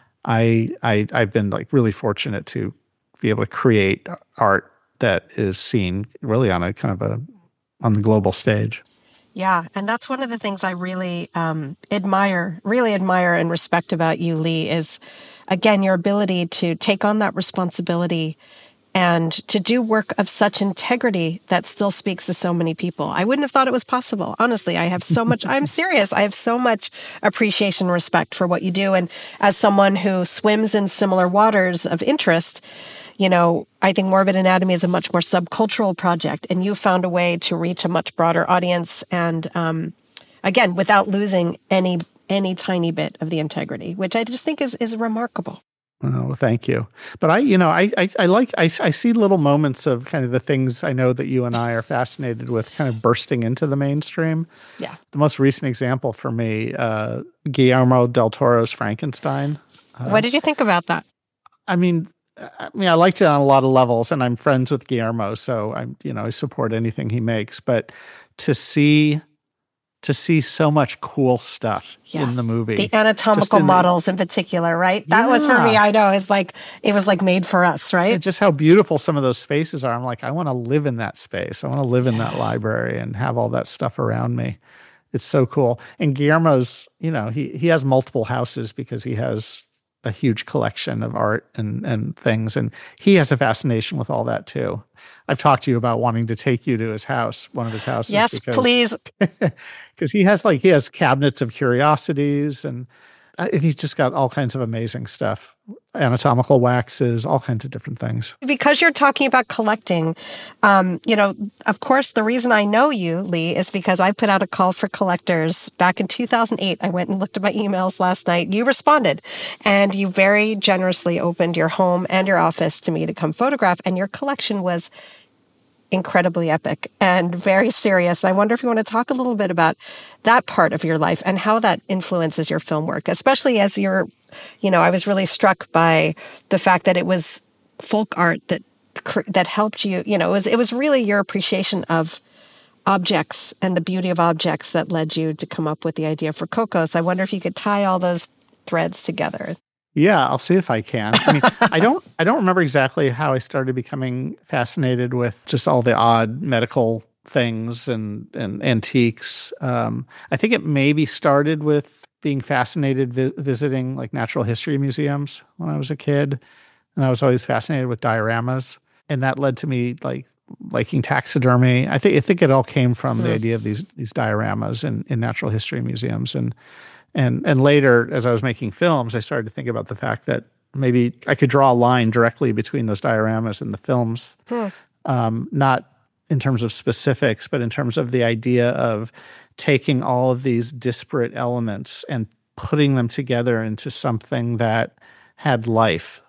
I, I, I've been like really fortunate to be able to create art that is seen really on a kind of a, on the global stage. Yeah. And that's one of the things I really um, admire, really admire and respect about you, Lee, is again, your ability to take on that responsibility and to do work of such integrity that still speaks to so many people. I wouldn't have thought it was possible. Honestly, I have so much, I'm serious. I have so much appreciation and respect for what you do. And as someone who swims in similar waters of interest, you know, I think Morbid Anatomy is a much more subcultural project, and you found a way to reach a much broader audience. And um, again, without losing any any tiny bit of the integrity, which I just think is is remarkable. Oh, thank you. But I, you know, I, I, I like, I, I see little moments of kind of the things I know that you and I are fascinated with kind of bursting into the mainstream. Yeah. The most recent example for me, uh, Guillermo del Toro's Frankenstein. Uh, what did you think about that? I mean, I mean, I liked it on a lot of levels, and I'm friends with Guillermo, so I'm, you know, I support anything he makes. But to see, to see so much cool stuff yeah. in the movie, the anatomical in models the, in particular, right? That yeah. was for me. I know it's like it was like made for us, right? And just how beautiful some of those spaces are. I'm like, I want to live in that space. I want to live yeah. in that library and have all that stuff around me. It's so cool. And Guillermo's, you know, he he has multiple houses because he has a huge collection of art and, and things. And he has a fascination with all that too. I've talked to you about wanting to take you to his house, one of his houses. Yes, because, please. Because he has like, he has cabinets of curiosities and uh, he's just got all kinds of amazing stuff. Anatomical waxes, all kinds of different things. Because you're talking about collecting, um, you know, of course, the reason I know you, Lee, is because I put out a call for collectors back in two thousand eight. I went and looked at my emails last night. You responded, and you very generously opened your home and your office to me to come photograph, and your collection was incredibly epic and very serious. I wonder if you want to talk a little bit about that part of your life and how that influences your film work, especially as you're, you know, I was really struck by the fact that it was folk art that that helped you, you know, it was, it was really your appreciation of objects and the beauty of objects that led you to come up with the idea for Coco. So I wonder if you could tie all those threads together. Yeah, I'll see if I can. I mean, I don't I don't remember exactly how I started becoming fascinated with just all the odd medical things and, and antiques. Um, I think it maybe started with being fascinated vi- visiting like natural history museums when I was a kid. And I was always fascinated with dioramas. And that led to me like liking taxidermy. I think I think it all came from mm-hmm. the idea of these these dioramas in, in natural history museums. And And and later, as I was making films, I started to think about the fact that maybe I could draw a line directly between those dioramas and the films, hmm. um, not in terms of specifics, but in terms of the idea of taking all of these disparate elements and putting them together into something that had life.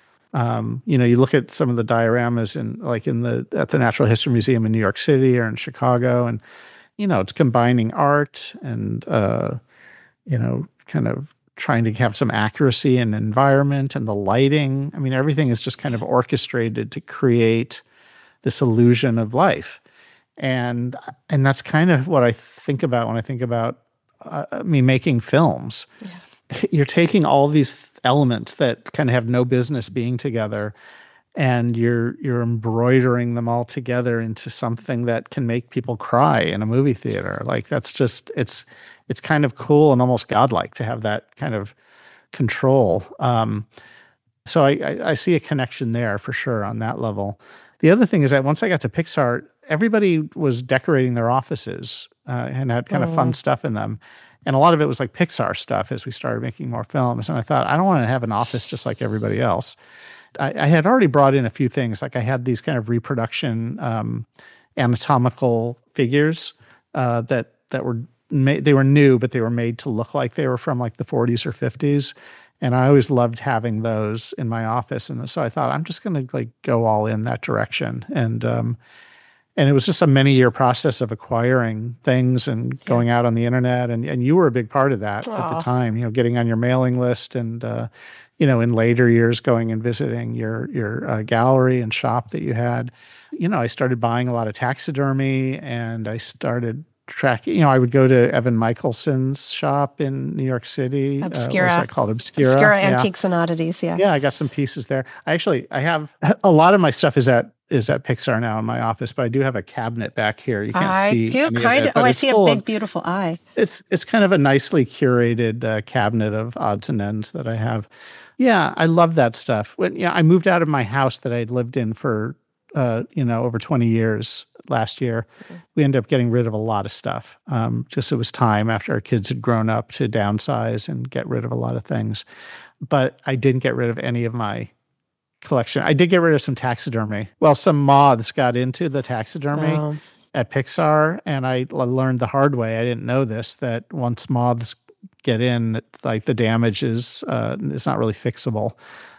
Um, you know, you look at some of the dioramas in like in the at the Natural History Museum in New York City or in Chicago, and you know, it's combining art and uh, you know, kind of trying to have some accuracy in environment and the lighting. I mean, everything is just kind of orchestrated to create this illusion of life. And and that's kind of what I think about when I think about uh, me making films. Yeah. You're taking all these elements that kind of have no business being together, and you're you're embroidering them all together into something that can make people cry in a movie theater. Like that's just it's it's kind of cool and almost godlike to have that kind of control. Um, So I, I, I see a connection there for sure on that level. The other thing is that once I got to Pixar, everybody was decorating their offices uh, and had kind of fun stuff in them. And a lot of it was like Pixar stuff as we started making more films. And I thought, I don't want to have an office just like everybody else. I, I had already brought in a few things. Like I had these kind of reproduction um, anatomical figures uh, that that were made, they were new, but they were made to look like they were from like the forties or fifties. And I always loved having those in my office. And so I thought, I'm just going to like go all in that direction. And um, And it was just a many-year process of acquiring things and going out on the internet. And, and you were a big part of that Aww. At the time, you know, getting on your mailing list and, uh, you know, in later years going and visiting your your uh, gallery and shop that you had. You know, I started buying a lot of taxidermy and I started tracking, you know, I would go to Evan Michelson's shop in New York City. Obscura. Uh, what was that called? Obscura. Obscura yeah. Antiques and Oddities, yeah. Yeah, I got some pieces there. I actually, I have, a lot of my stuff is at is at Pixar now in my office, but I do have a cabinet back here. You can't I see feel any kind of it, of, oh, I it's see a full big, of- beautiful eye. It's it's kind of a nicely curated uh, cabinet of odds and ends that I have. Yeah, I love that stuff. When yeah, I moved out of my house that I'd lived in for uh, you know over twenty years last year. We ended up getting rid of a lot of stuff. Um, just it was time after our kids had grown up to downsize and get rid of a lot of things. But I didn't get rid of any of my collection. I did get rid of some taxidermy. Well, some moths got into the taxidermy Oh. at Pixar, and I l- learned the hard way. I didn't know this, that once moths get in, like the damage is uh, it's not really fixable.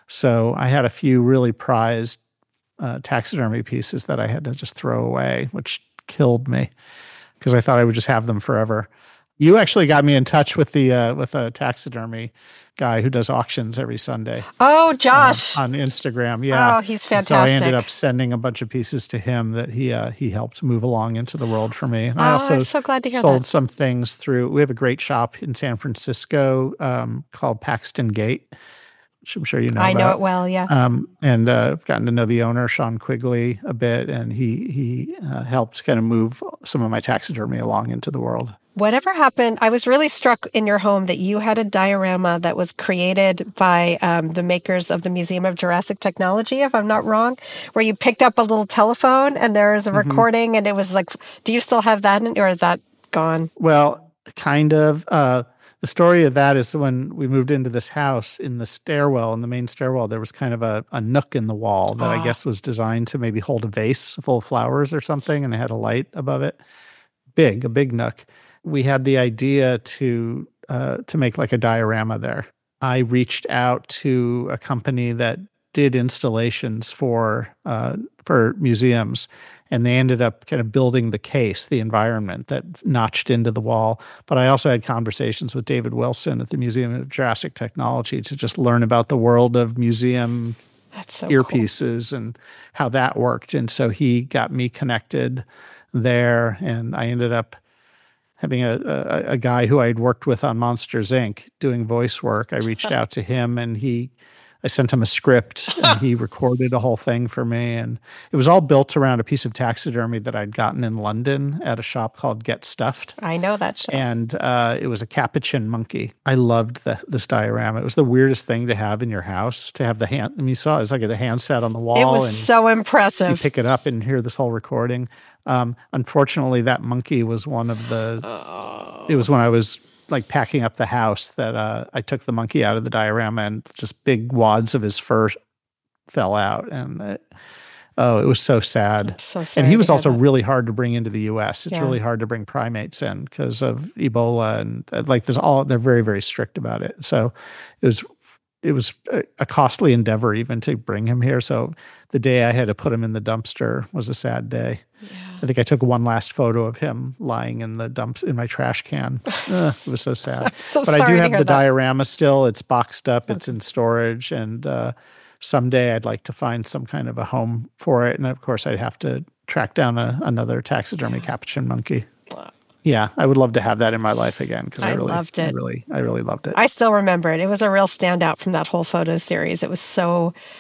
So I had a few really prized uh, taxidermy pieces that I had to just throw away, which killed me because I thought I would just have them forever. You actually got me in touch with the uh, with a taxidermy guy who does auctions every Sunday. Oh, Josh. Uh, on Instagram, yeah. Oh, he's And so I fantastic. ended up sending a bunch of pieces to him that he uh, he helped move along into the world for me. And Oh, I also I'm so glad to hear sold that. some things through. We have a great shop in San Francisco um, called Paxton Gate, which I'm sure you know. I know about. it well, yeah. Um, and uh, I've gotten to know the owner, Sean Quigley, a bit, and he he uh, helped kind of move some of my taxidermy along into the world. Whatever happened, I was really struck in your home that you had a diorama that was created by um, the makers of the Museum of Jurassic Technology, if I'm not wrong, where you picked up a little telephone and there was a Mm-hmm. recording and it was like, do you still have that in, or is that gone? Well, kind of. Uh, the story of that is when we moved into this house, in the stairwell, in the main stairwell, there was kind of a, a nook in the wall that I guess was designed to maybe hold a vase full of flowers or something, and it had a light above it. Big, a big nook. We had the idea to uh, to make like a diorama there. I reached out to a company that did installations for uh, for museums, and they ended up kind of building the case, the environment that's notched into the wall. But I also had conversations with David Wilson at the Museum of Jurassic Technology to just learn about the world of museum That's so cool. earpieces and how that worked. And so he got me connected there, and I ended up having a, a, a guy who I had worked with on Monsters, Incorporated doing voice work. I reached out to him, and he, I sent him a script, and he recorded a whole thing for me. And it was all built around a piece of taxidermy that I'd gotten in London at a shop called Get Stuffed. I know that show. And uh, it was a capuchin monkey. I loved the, this diorama. It was the weirdest thing to have in your house, to have the hand. I mean, you saw it was like the handset on the wall. It was and so you impressive. pick it up and hear this whole recording. Um, unfortunately, that monkey was one of the. Oh. It was when I was like packing up the house that uh, I took the monkey out of the diorama, and just big wads of his fur fell out, and it, oh, it was so sad. So sorry and he to was hear also that. really hard to bring into the U S. It's Yeah. really hard to bring primates in because of Ebola, and uh, like there's all they're very very strict about it. So it was. It was a a costly endeavor even to bring him here. So the day I had to put him in the dumpster was a sad day. I think I took one last photo of him lying in the dumps in my trash can. Ugh, it was so sad. so but I sorry do to have hear the that. diorama still. It's boxed up. It's in storage. And uh, someday I'd like to find some kind of a home for it. And of course, I'd have to track down a, another taxidermy capuchin monkey. Yeah, I would love to have that in my life again because I, I really loved I it. really, I really loved it. I still remember it. It was a real standout from that whole photo series. It was so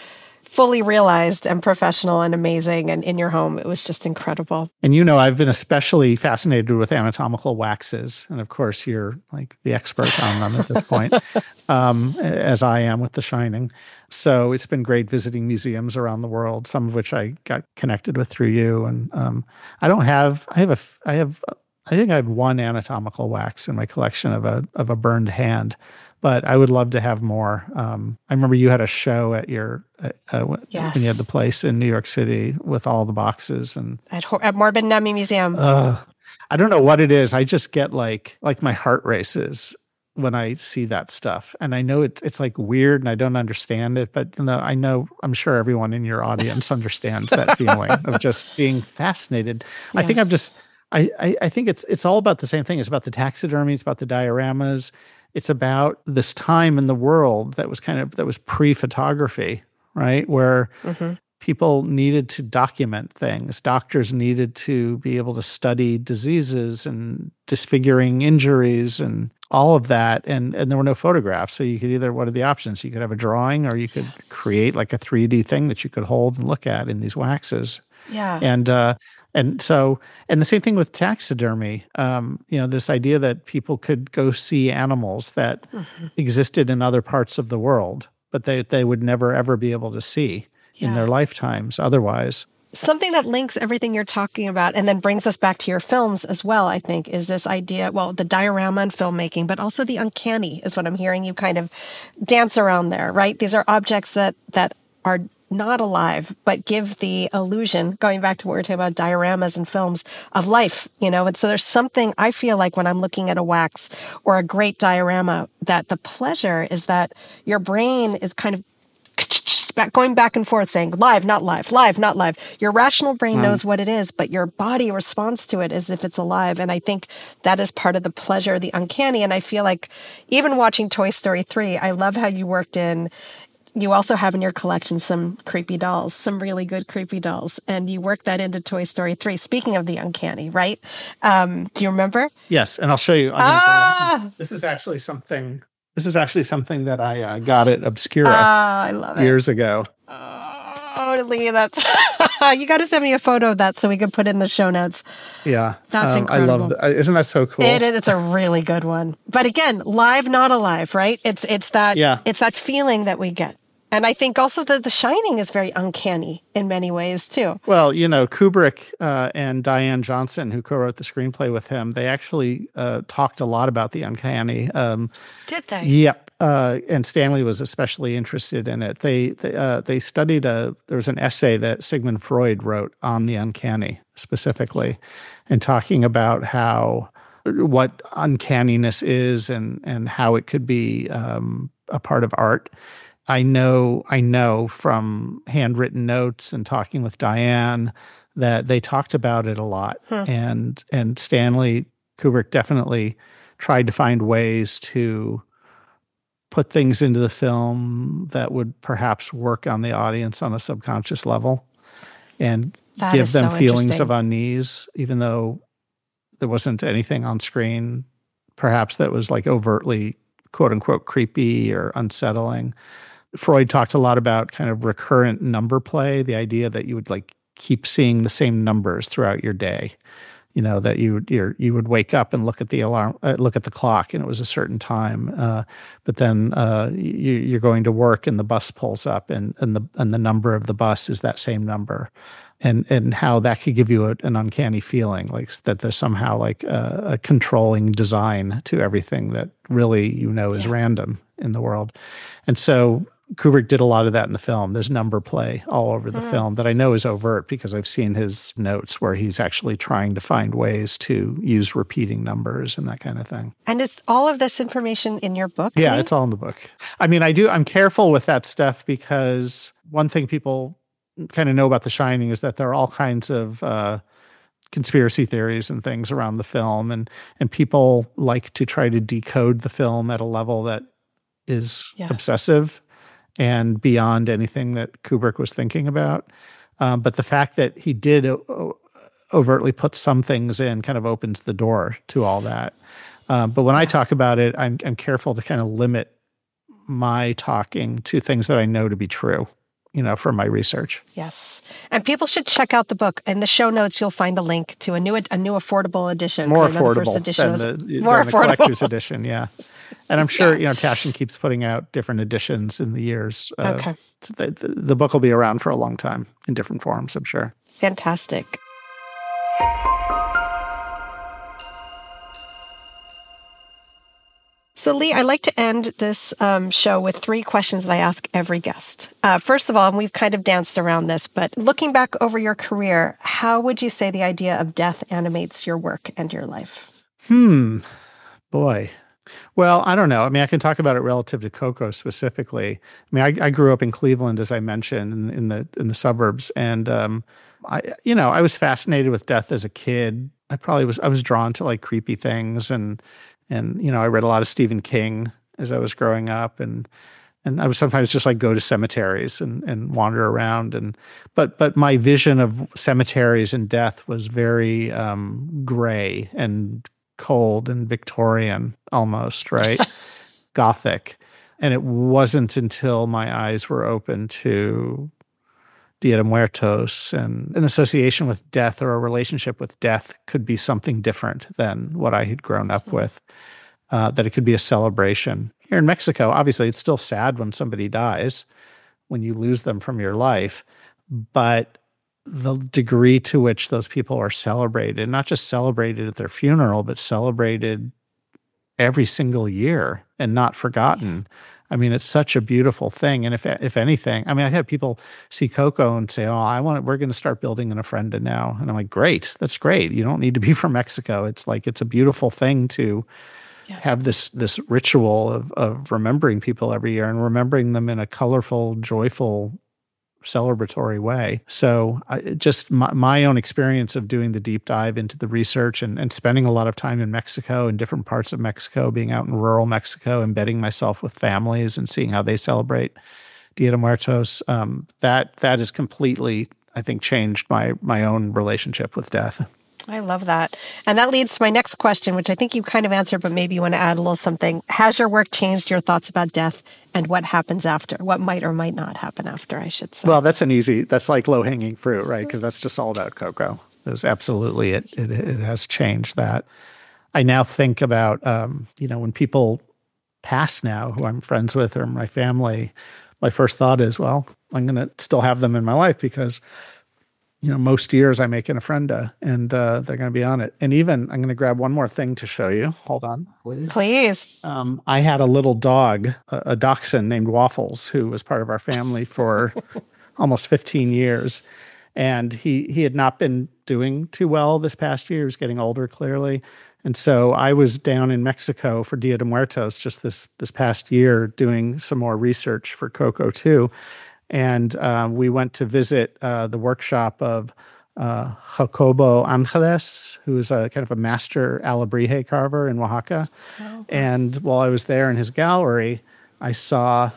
fully realized and professional and amazing. And in your home, it was just incredible. And you know, I've been especially fascinated with anatomical waxes. And of course, you're like the expert on them at this point, um, as I am with The Shining. So it's been great visiting museums around the world, some of which I got connected with through you. And um, I don't have, I have a, I have, I think I have one anatomical wax in my collection of a of a burned hand, but I would love to have more. Um, I remember you had a show at your uh, uh, yes. when you had the place in New York City with all the boxes and at, at Morbid Nami Museum. Uh, I don't know what it is. I just get like like my heart races when I see that stuff, and I know it, it's like weird, and I don't understand it. But you know, I know I'm sure everyone in your audience understands that feeling of just being fascinated. Yeah. I think I'm just. I, I, I think it's it's all about the same thing. It's about the taxidermy. It's about the dioramas. It's about this time in the world that was kind of that was pre-photography, right? Where mm-hmm. people needed to document things. Doctors needed to be able to study diseases and disfiguring injuries and all of that. And and there were no photographs, so you could either what are the options? You could have a drawing, or you could create like a three D thing that you could hold and look at in these waxes. Yeah, and. uh And so, and the same thing with taxidermy, um, you know, this idea that people could go see animals that mm-hmm. existed in other parts of the world, but they, they would never, ever be able to see yeah. in their lifetimes otherwise. Something that links everything you're talking about and then brings us back to your films as well, I think, is this idea, well, the diorama and filmmaking, but also the uncanny is what I'm hearing you kind of dance around there, right? These are objects that that are not alive, but give the illusion, going back to what we were talking about, dioramas and films, of life, you know? And so there's something, I feel like when I'm looking at a wax or a great diorama, that the pleasure is that your brain is kind of going back and forth saying, live, not live, live, not live. Your rational brain mm. knows what it is, but your body responds to it as if it's alive. And I think that is part of the pleasure, the uncanny. And I feel like even watching Toy Story three, I love how you worked in you also have in your collection some creepy dolls, some really good creepy dolls, and you work that into Toy Story three. Speaking of the uncanny, right? Um, do you remember? Yes, and I'll show you. Ah! This is actually something. This is actually something that I uh, got at Obscura ah, I love it. years ago. Oh, Lee, that's you got to send me a photo of that so we can put it in the show notes. Yeah, that's um, incredible. I love that. Isn't that so cool? It is. It's a really good one. But again, live, not alive, right? It's it's that yeah. it's that feeling that we get. And I think also that The Shining is very uncanny in many ways, too. Well, you know, Kubrick uh, and Diane Johnson, who co-wrote the screenplay with him, they actually uh, talked a lot about the uncanny. Um, Did they? Yep. Uh, and Stanley was especially interested in it. They they, uh, they studied, a, there was an essay that Sigmund Freud wrote on the uncanny specifically, and talking about how, what uncanniness is and, and how it could be um, a part of art. I know, I know from handwritten notes and talking with Diane that they talked about it a lot. Huh. And and Stanley Kubrick definitely tried to find ways to put things into the film that would perhaps work on the audience on a subconscious level and that give them so feelings of unease, even though there wasn't anything on screen, perhaps that was like overtly quote unquote creepy or unsettling. Freud talked a lot about kind of recurrent number play, the idea that you would like keep seeing the same numbers throughout your day. You know, that you you're, you would wake up and look at the alarm, uh, look at the clock, and it was a certain time. Uh, but then uh, you, you're going to work, and the bus pulls up, and and the and the number of the bus is that same number, and and how that could give you a, an uncanny feeling, like that there's somehow like a, a controlling design to everything that really you know is yeah. random in the world, and so. Kubrick did a lot of that in the film. There's number play all over the mm. film that I know is overt because I've seen his notes where he's actually trying to find ways to use repeating numbers and that kind of thing. And is all of this information in your book? Yeah, Lee? It's all in the book. I mean, I do, I'm careful with that stuff because one thing people kind of know about The Shining is that there are all kinds of uh, conspiracy theories and things around the film, and and people like to try to decode the film at a level that is yeah. obsessive and beyond anything that Kubrick was thinking about. Um, but the fact that he did o- overtly put some things in kind of opens the door to all that. Um, but when I talk about it, I'm, I'm careful to kind of limit my talking to things that I know to be true. you know, for my research. Yes. And people should check out the book. In the show notes, you'll find a link to a new a new affordable edition. More 'cause I know the first affordable edition than was the, more than the affordable. collector's edition, yeah. And I'm sure, Yeah. you know, Taschen keeps putting out different editions in the years. Uh, Okay. The, the, the book will be around for a long time in different forms, I'm sure. Fantastic. So, Lee, I like to end this um, show with three questions that I ask every guest. Uh, first of all, and we've kind of danced around this, but looking back over your career, how would you say the idea of death animates your work and your life? Hmm. Boy. Well, I don't know. I mean, I can talk about it relative to Coco specifically. I mean, I, I grew up in Cleveland, as I mentioned, in, in the in the suburbs, and um, I, you know, I was fascinated with death as a kid. I probably was. I was drawn to like creepy things, and and you know, I read a lot of Stephen King as I was growing up, and and I would sometimes just like go to cemeteries and and wander around, and but but my vision of cemeteries and death was very um, gray and cold and Victorian almost, right? Gothic. And it wasn't until my eyes were open to Dia de Muertos and an association with death or a relationship with death could be something different than what I had grown up with, uh, that it could be a celebration. Here in Mexico, obviously, it's still sad when somebody dies, when you lose them from your life, but the degree to which those people are celebrated, not just celebrated at their funeral, but celebrated every single year and not forgotten. I mean, it's such a beautiful thing. And if if anything, I mean, I had people see Coco and say, "Oh, I want it. We're going to start building an ofrenda now." And I'm like, "Great, that's great. You don't need to be from Mexico. It's like it's a beautiful thing to yeah. have this this ritual of of remembering people every year and remembering them in a colorful, joyful, celebratory way." So I, just my, my own experience of doing the deep dive into the research and, and spending a lot of time in Mexico, in different parts of Mexico, being out in rural Mexico, embedding myself with families and seeing how they celebrate Dia de Muertos, um, that that has completely, I think, changed my my own relationship with death. I love that. And that leads to my next question, which I think you kind of answered, but maybe you want to add a little something. Has your work changed your thoughts about death and what happens after? What might or might not happen after, I should say. Well, that's an easy, that's like low-hanging fruit, right? Because that's just all about Coco. There's absolutely, it, it it has changed that. I now think about, um, you know, when people pass now, who I'm friends with or my family, my first thought is, well, I'm going to still have them in my life because you know, most years I make an ofrenda and uh, they're going to be on it. And even, I'm going to grab one more thing to show you. Hold on, please. Please. Um, I had a little dog, a, a dachshund named Waffles, who was part of our family for almost fifteen years. And he, he had not been doing too well this past year. He was getting older, clearly. And so I was down in Mexico for Dia de Muertos just this, this past year doing some more research for Coco too. And uh, we went to visit uh, the workshop of uh, Jacobo Angeles, who is a kind of a master alebrije carver in Oaxaca. Oh. And while I was there in his gallery, I saw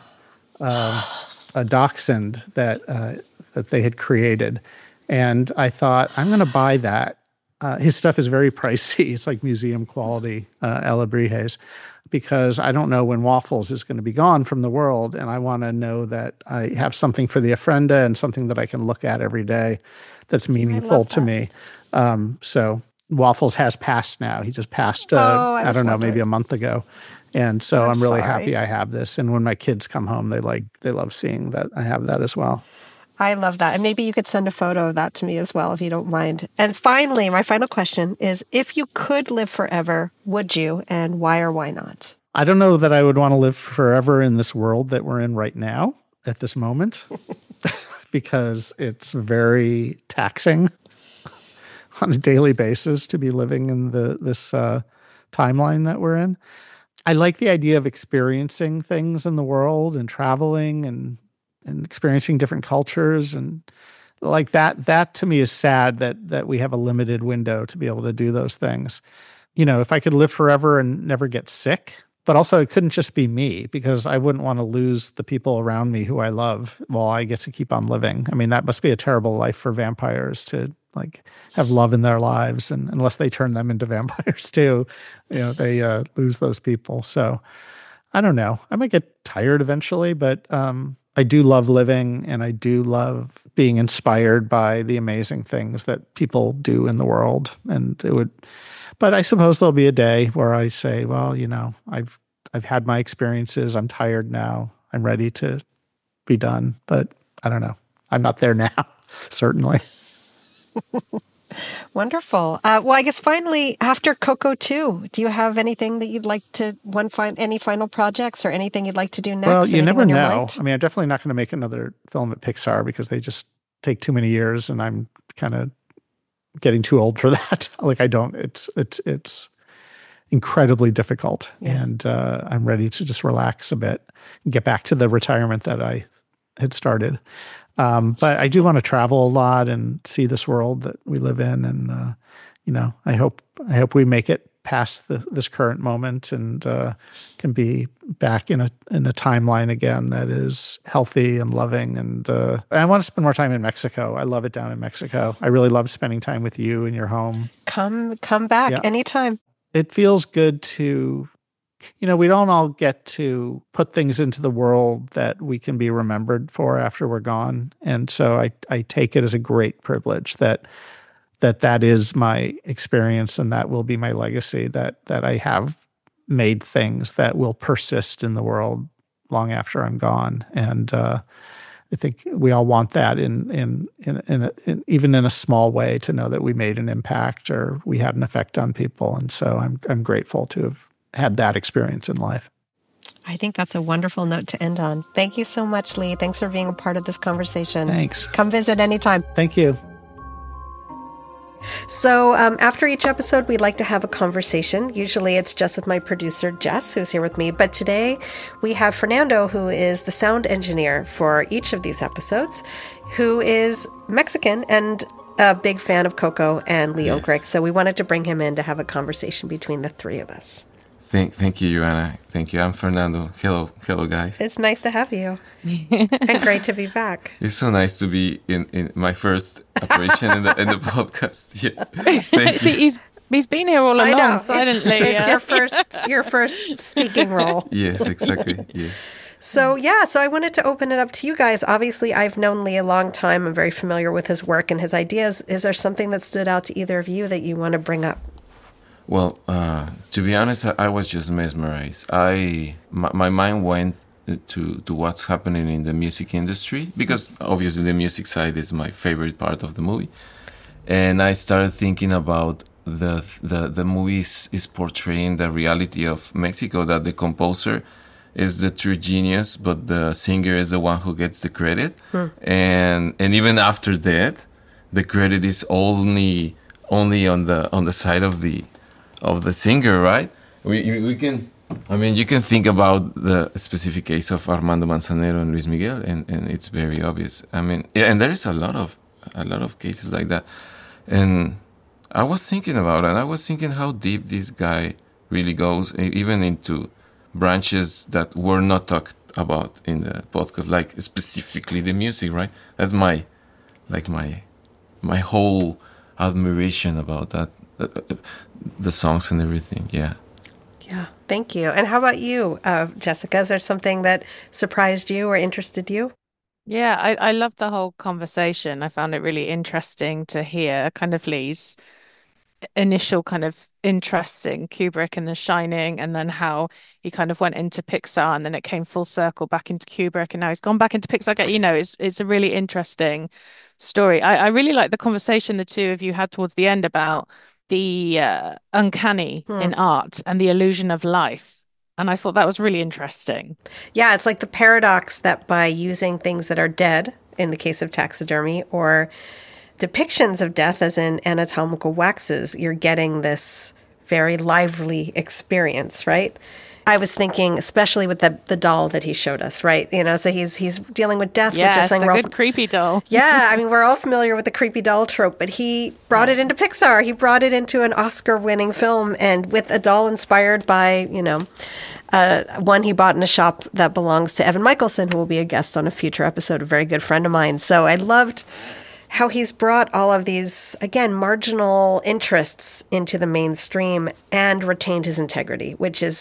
uh, a dachshund that uh, that they had created. And I thought, I'm going to buy that. Uh, his stuff is very pricey. It's like museum quality uh, alebrijes, because I don't know when Waffles is going to be gone from the world, and I want to know that I have something for the ofrenda and something that I can look at every day that's meaningful to me. Um, so Waffles has passed now. He just passed, uh, oh, I, I don't know, wondering. maybe a month ago. And so I'm I'm really sorry. happy I have this. And when my kids come home, they like they love seeing that I have that as well. I love that. And maybe you could send a photo of that to me as well, if you don't mind. And finally, my final question is, if you could live forever, would you? And why or why not? I don't know that I would want to live forever in this world that we're in right now at this moment, because it's very taxing on a daily basis to be living in the this uh, timeline that we're in. I like the idea of experiencing things in the world and traveling and and experiencing different cultures, and like that, that to me is sad that that we have a limited window to be able to do those things. You know, if I could live forever and never get sick, but also it couldn't just be me, because I wouldn't want to lose the people around me who I love while I get to keep on living. I mean, that must be a terrible life for vampires to like have love in their lives, and unless they turn them into vampires too, you know, they uh, lose those people. So I don't know. I might get tired eventually, but um, I do love living, and I do love being inspired by the amazing things that people do in the world. And it would, but I suppose there'll be a day where I say, well, you know, I've I've had my experiences. I'm tired now. I'm ready to be done. But I don't know. I'm not there now, certainly. Wonderful. Uh, well, I guess finally, after Coco two, do you have anything that you'd like to, one fin- any final projects or anything you'd like to do next? Well, you Anything never on your know. mind? I mean, I'm definitely not going to make another film at Pixar because they just take too many years, and I'm kind of getting too old for that. Like I don't, it's, it's, it's incredibly difficult. Yeah. And uh, I'm ready to just relax a bit and get back to the retirement that I had started. Um, but I do want to travel a lot and see this world that we live in. And, uh, you know, I hope, I hope we make it past the, this current moment and uh, can be back in a, in a timeline again that is healthy and loving. And, uh, and I want to spend more time in Mexico. I love it down in Mexico. I really love spending time with you in your home. Come, come back Yeah. anytime. It feels good to, you know, we don't all get to put things into the world that we can be remembered for after we're gone. And so I, I take it as a great privilege that that that is my experience and that will be my legacy, that that I have made things that will persist in the world long after I'm gone. And uh, I think we all want that in in in, in, a, in even in a small way, to know that we made an impact or we had an effect on people. And so I'm I'm grateful to have had that experience in life. I think that's a wonderful note to end on. Thank you so much, Lee. Thanks for being a part of this conversation. Thanks. Come visit anytime. Thank you. So um, after each episode, we like to have a conversation. Usually it's just with my producer, Jess, who's here with me. But today we have Fernando, who is the sound engineer for each of these episodes, who is Mexican and a big fan of Coco and Lee Yes. Okrek. So we wanted to bring him in to have a conversation between the three of us. Thank, thank you, Joanna. Thank you. I'm Fernando. Hello, hello, guys. It's nice to have you. And great to be back. It's so nice to be in, in my first apparition in the in the podcast. Yeah, thank See, you. he's he's been here all I along know. silently. It's, it's yeah. your first your first speaking role. Yes, exactly. Yes. So, yeah, so I wanted to open it up to you guys. Obviously, I've known Lee a long time. I'm very familiar with his work and his ideas. Is there something that stood out to either of you that you want to bring up? Well, uh, to be honest, I, I was just mesmerized. I my, my mind went to to what's happening in the music industry, because obviously the music side is my favorite part of the movie, and I started thinking about the the the movie is, is portraying the reality of Mexico, that the composer is the true genius, but the singer is the one who gets the credit, hmm. and and even after that, the credit is only only on the on the side of the of the singer, right? We we can, I mean, you can think about the specific case of Armando Manzanero and Luis Miguel, and, and it's very obvious. I mean, yeah, and there is a lot of a lot of cases like that. And I was thinking about it, and I was thinking how deep this guy really goes, even into branches that were not talked about in the podcast, like specifically the music, right? That's my, like my, my whole admiration about that. Uh, the songs and everything, yeah. Yeah, thank you. And how about you, uh, Jessica? Is there something that surprised you or interested you? Yeah, I, I loved the whole conversation. I found it really interesting to hear kind of Lee's initial kind of interest in Kubrick and The Shining, and then how he kind of went into Pixar, and then it came full circle back into Kubrick, and now he's gone back into Pixar. You know, it's it's a really interesting story. I, I really like the conversation the two of you had towards the end about the uh, uncanny hmm. in art and the illusion of life. And I thought that was really interesting. Yeah, it's like the paradox that by using things that are dead, in the case of taxidermy, or depictions of death as in anatomical waxes, you're getting this very lively experience, right? I was thinking, especially with the the doll that he showed us, right? You know, so he's he's dealing with death. Yes, which is the good f- creepy doll. Yeah, I mean, we're all familiar with the creepy doll trope, but he brought it into Pixar. He brought it into an Oscar-winning film, and with a doll inspired by, you know, uh, one he bought in a shop that belongs to Evan Michelson, who will be a guest on a future episode, a very good friend of mine. So I loved how he's brought all of these, again, marginal interests into the mainstream and retained his integrity, which is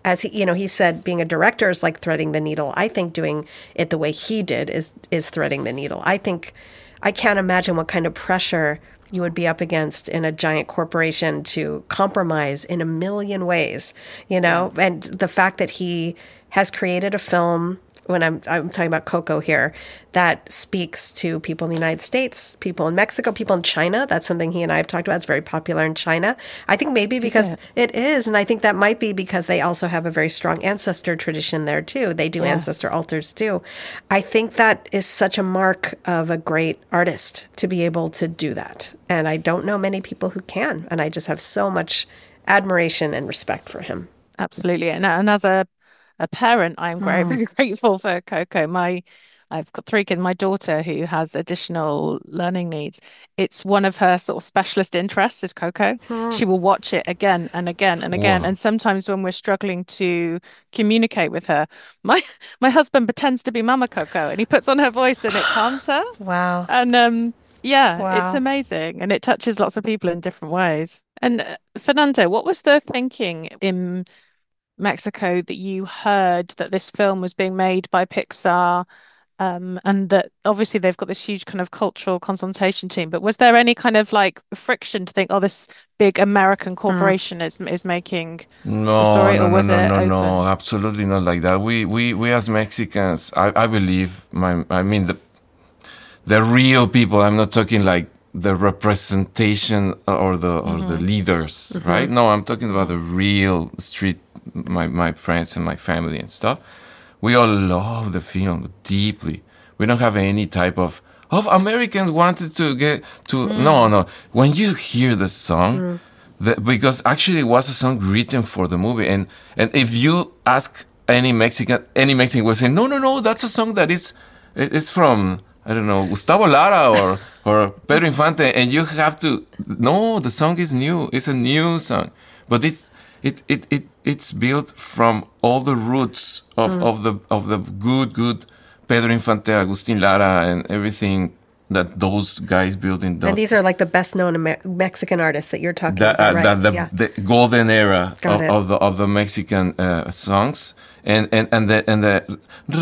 as he, you know, he said being a director is like threading the needle. I think doing it the way he did is is threading the needle. I think I can't imagine what kind of pressure you would be up against in a giant corporation to compromise in a million ways, you know? And the fact that he has created a film, when I'm I'm talking about Coco here, that speaks to people in the United States, people in Mexico, people in China. That's something he and I have talked about. It's very popular in China. I think maybe because Is it? it is, and I think that might be because they also have a very strong ancestor tradition there too. They do Yes. ancestor altars too. I think that is such a mark of a great artist to be able to do that. And I don't know many people who can, and I just have so much admiration and respect for him. Absolutely. And, and as a, a parent, I'm very, very grateful for Coco. My, I've got three kids. My daughter, who has additional learning needs, it's one of her sort of specialist interests is Coco. She will watch it again and again and again. Wow. And sometimes when we're struggling to communicate with her, my my husband pretends to be Mama Coco and he puts on her voice and it calms her. Wow. And um, yeah, Wow. it's amazing. And it touches lots of people in different ways. And uh, Fernando, what was the thinking in Mexico that you heard that this film was being made by Pixar? Um, and that obviously they've got this huge kind of cultural consultation team, but was there any kind of like friction to think, oh, this big American corporation is is making No, the story, no, or no, was no, it no, no, open? absolutely not like that. We, we, we as Mexicans, I, I believe, my, I mean, the, the real people. I'm not talking like the representation or the or the leaders, right? No, I'm talking about the real street, my my friends and my family and stuff. We all love the film deeply. We don't have any type of of Americans wanted to get to no no. When you hear the song, the, because actually it was a song written for the movie, and and if you ask any Mexican, any Mexican will say no no no, that's a song that is it's from I don't know Gustavo Lara or or Pedro Infante, and you have to no, the song is new. It's a new song, but it's. It, it, it, it's built from all the roots of, mm. of the of the good, good Pedro Infante, Agustin Lara, and everything that those guys built in the... And these are like the best known Amer- Mexican artists that you're talking that, about, uh, right? that the, yeah. the golden era of, Got it. of the of the Mexican uh, songs. And, and, and the, and the,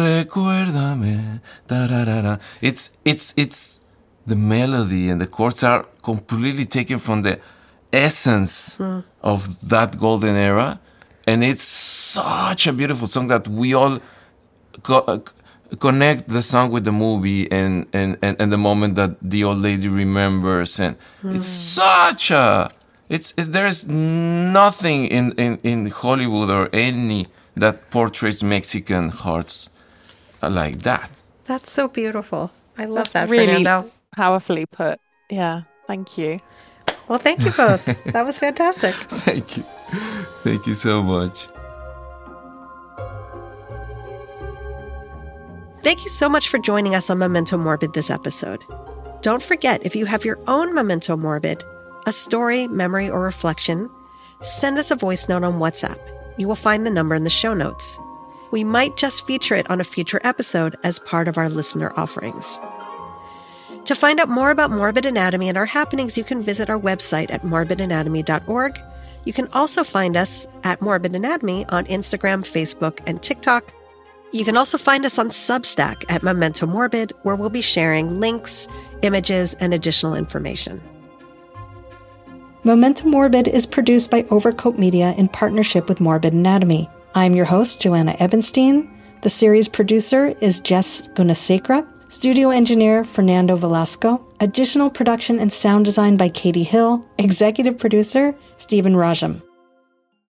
recuérdame, da-da-da-da. It's, it's, it's, the melody and the chords are completely taken from the essence mm. of that golden era, and it's such a beautiful song that we all co- uh, connect the song with the movie and, and, and, and the moment that the old lady remembers, and mm. it's such a it's, it's there's nothing in, in, in Hollywood or any that portrays Mexican hearts like that. That's so beautiful. I love That's that, really Fernando. powerfully put. Yeah, thank you. Well, thank you both. That was fantastic. Thank you. Thank you so much. Thank you so much for joining us on Memento Morbid this episode. Don't forget, if you have your own Memento Morbid, a story, memory, or reflection, send us a voice note on WhatsApp. You will find the number in the show notes. We might just feature it on a future episode as part of our listener offerings. To find out more about Morbid Anatomy and our happenings, you can visit our website at morbid anatomy dot org. You can also find us at Morbid Anatomy on Instagram, Facebook, and TikTok. You can also find us on Substack at Memento Morbid, where we'll be sharing links, images, and additional information. Memento Morbid is produced by Overcoat Media in partnership with Morbid Anatomy. I'm your host, Joanna Ebenstein. The series producer is Jess Gunasacra. Studio engineer, Fernando Velasco. Additional production and sound design by Katie Hill. Executive producer, Stephen Rajam.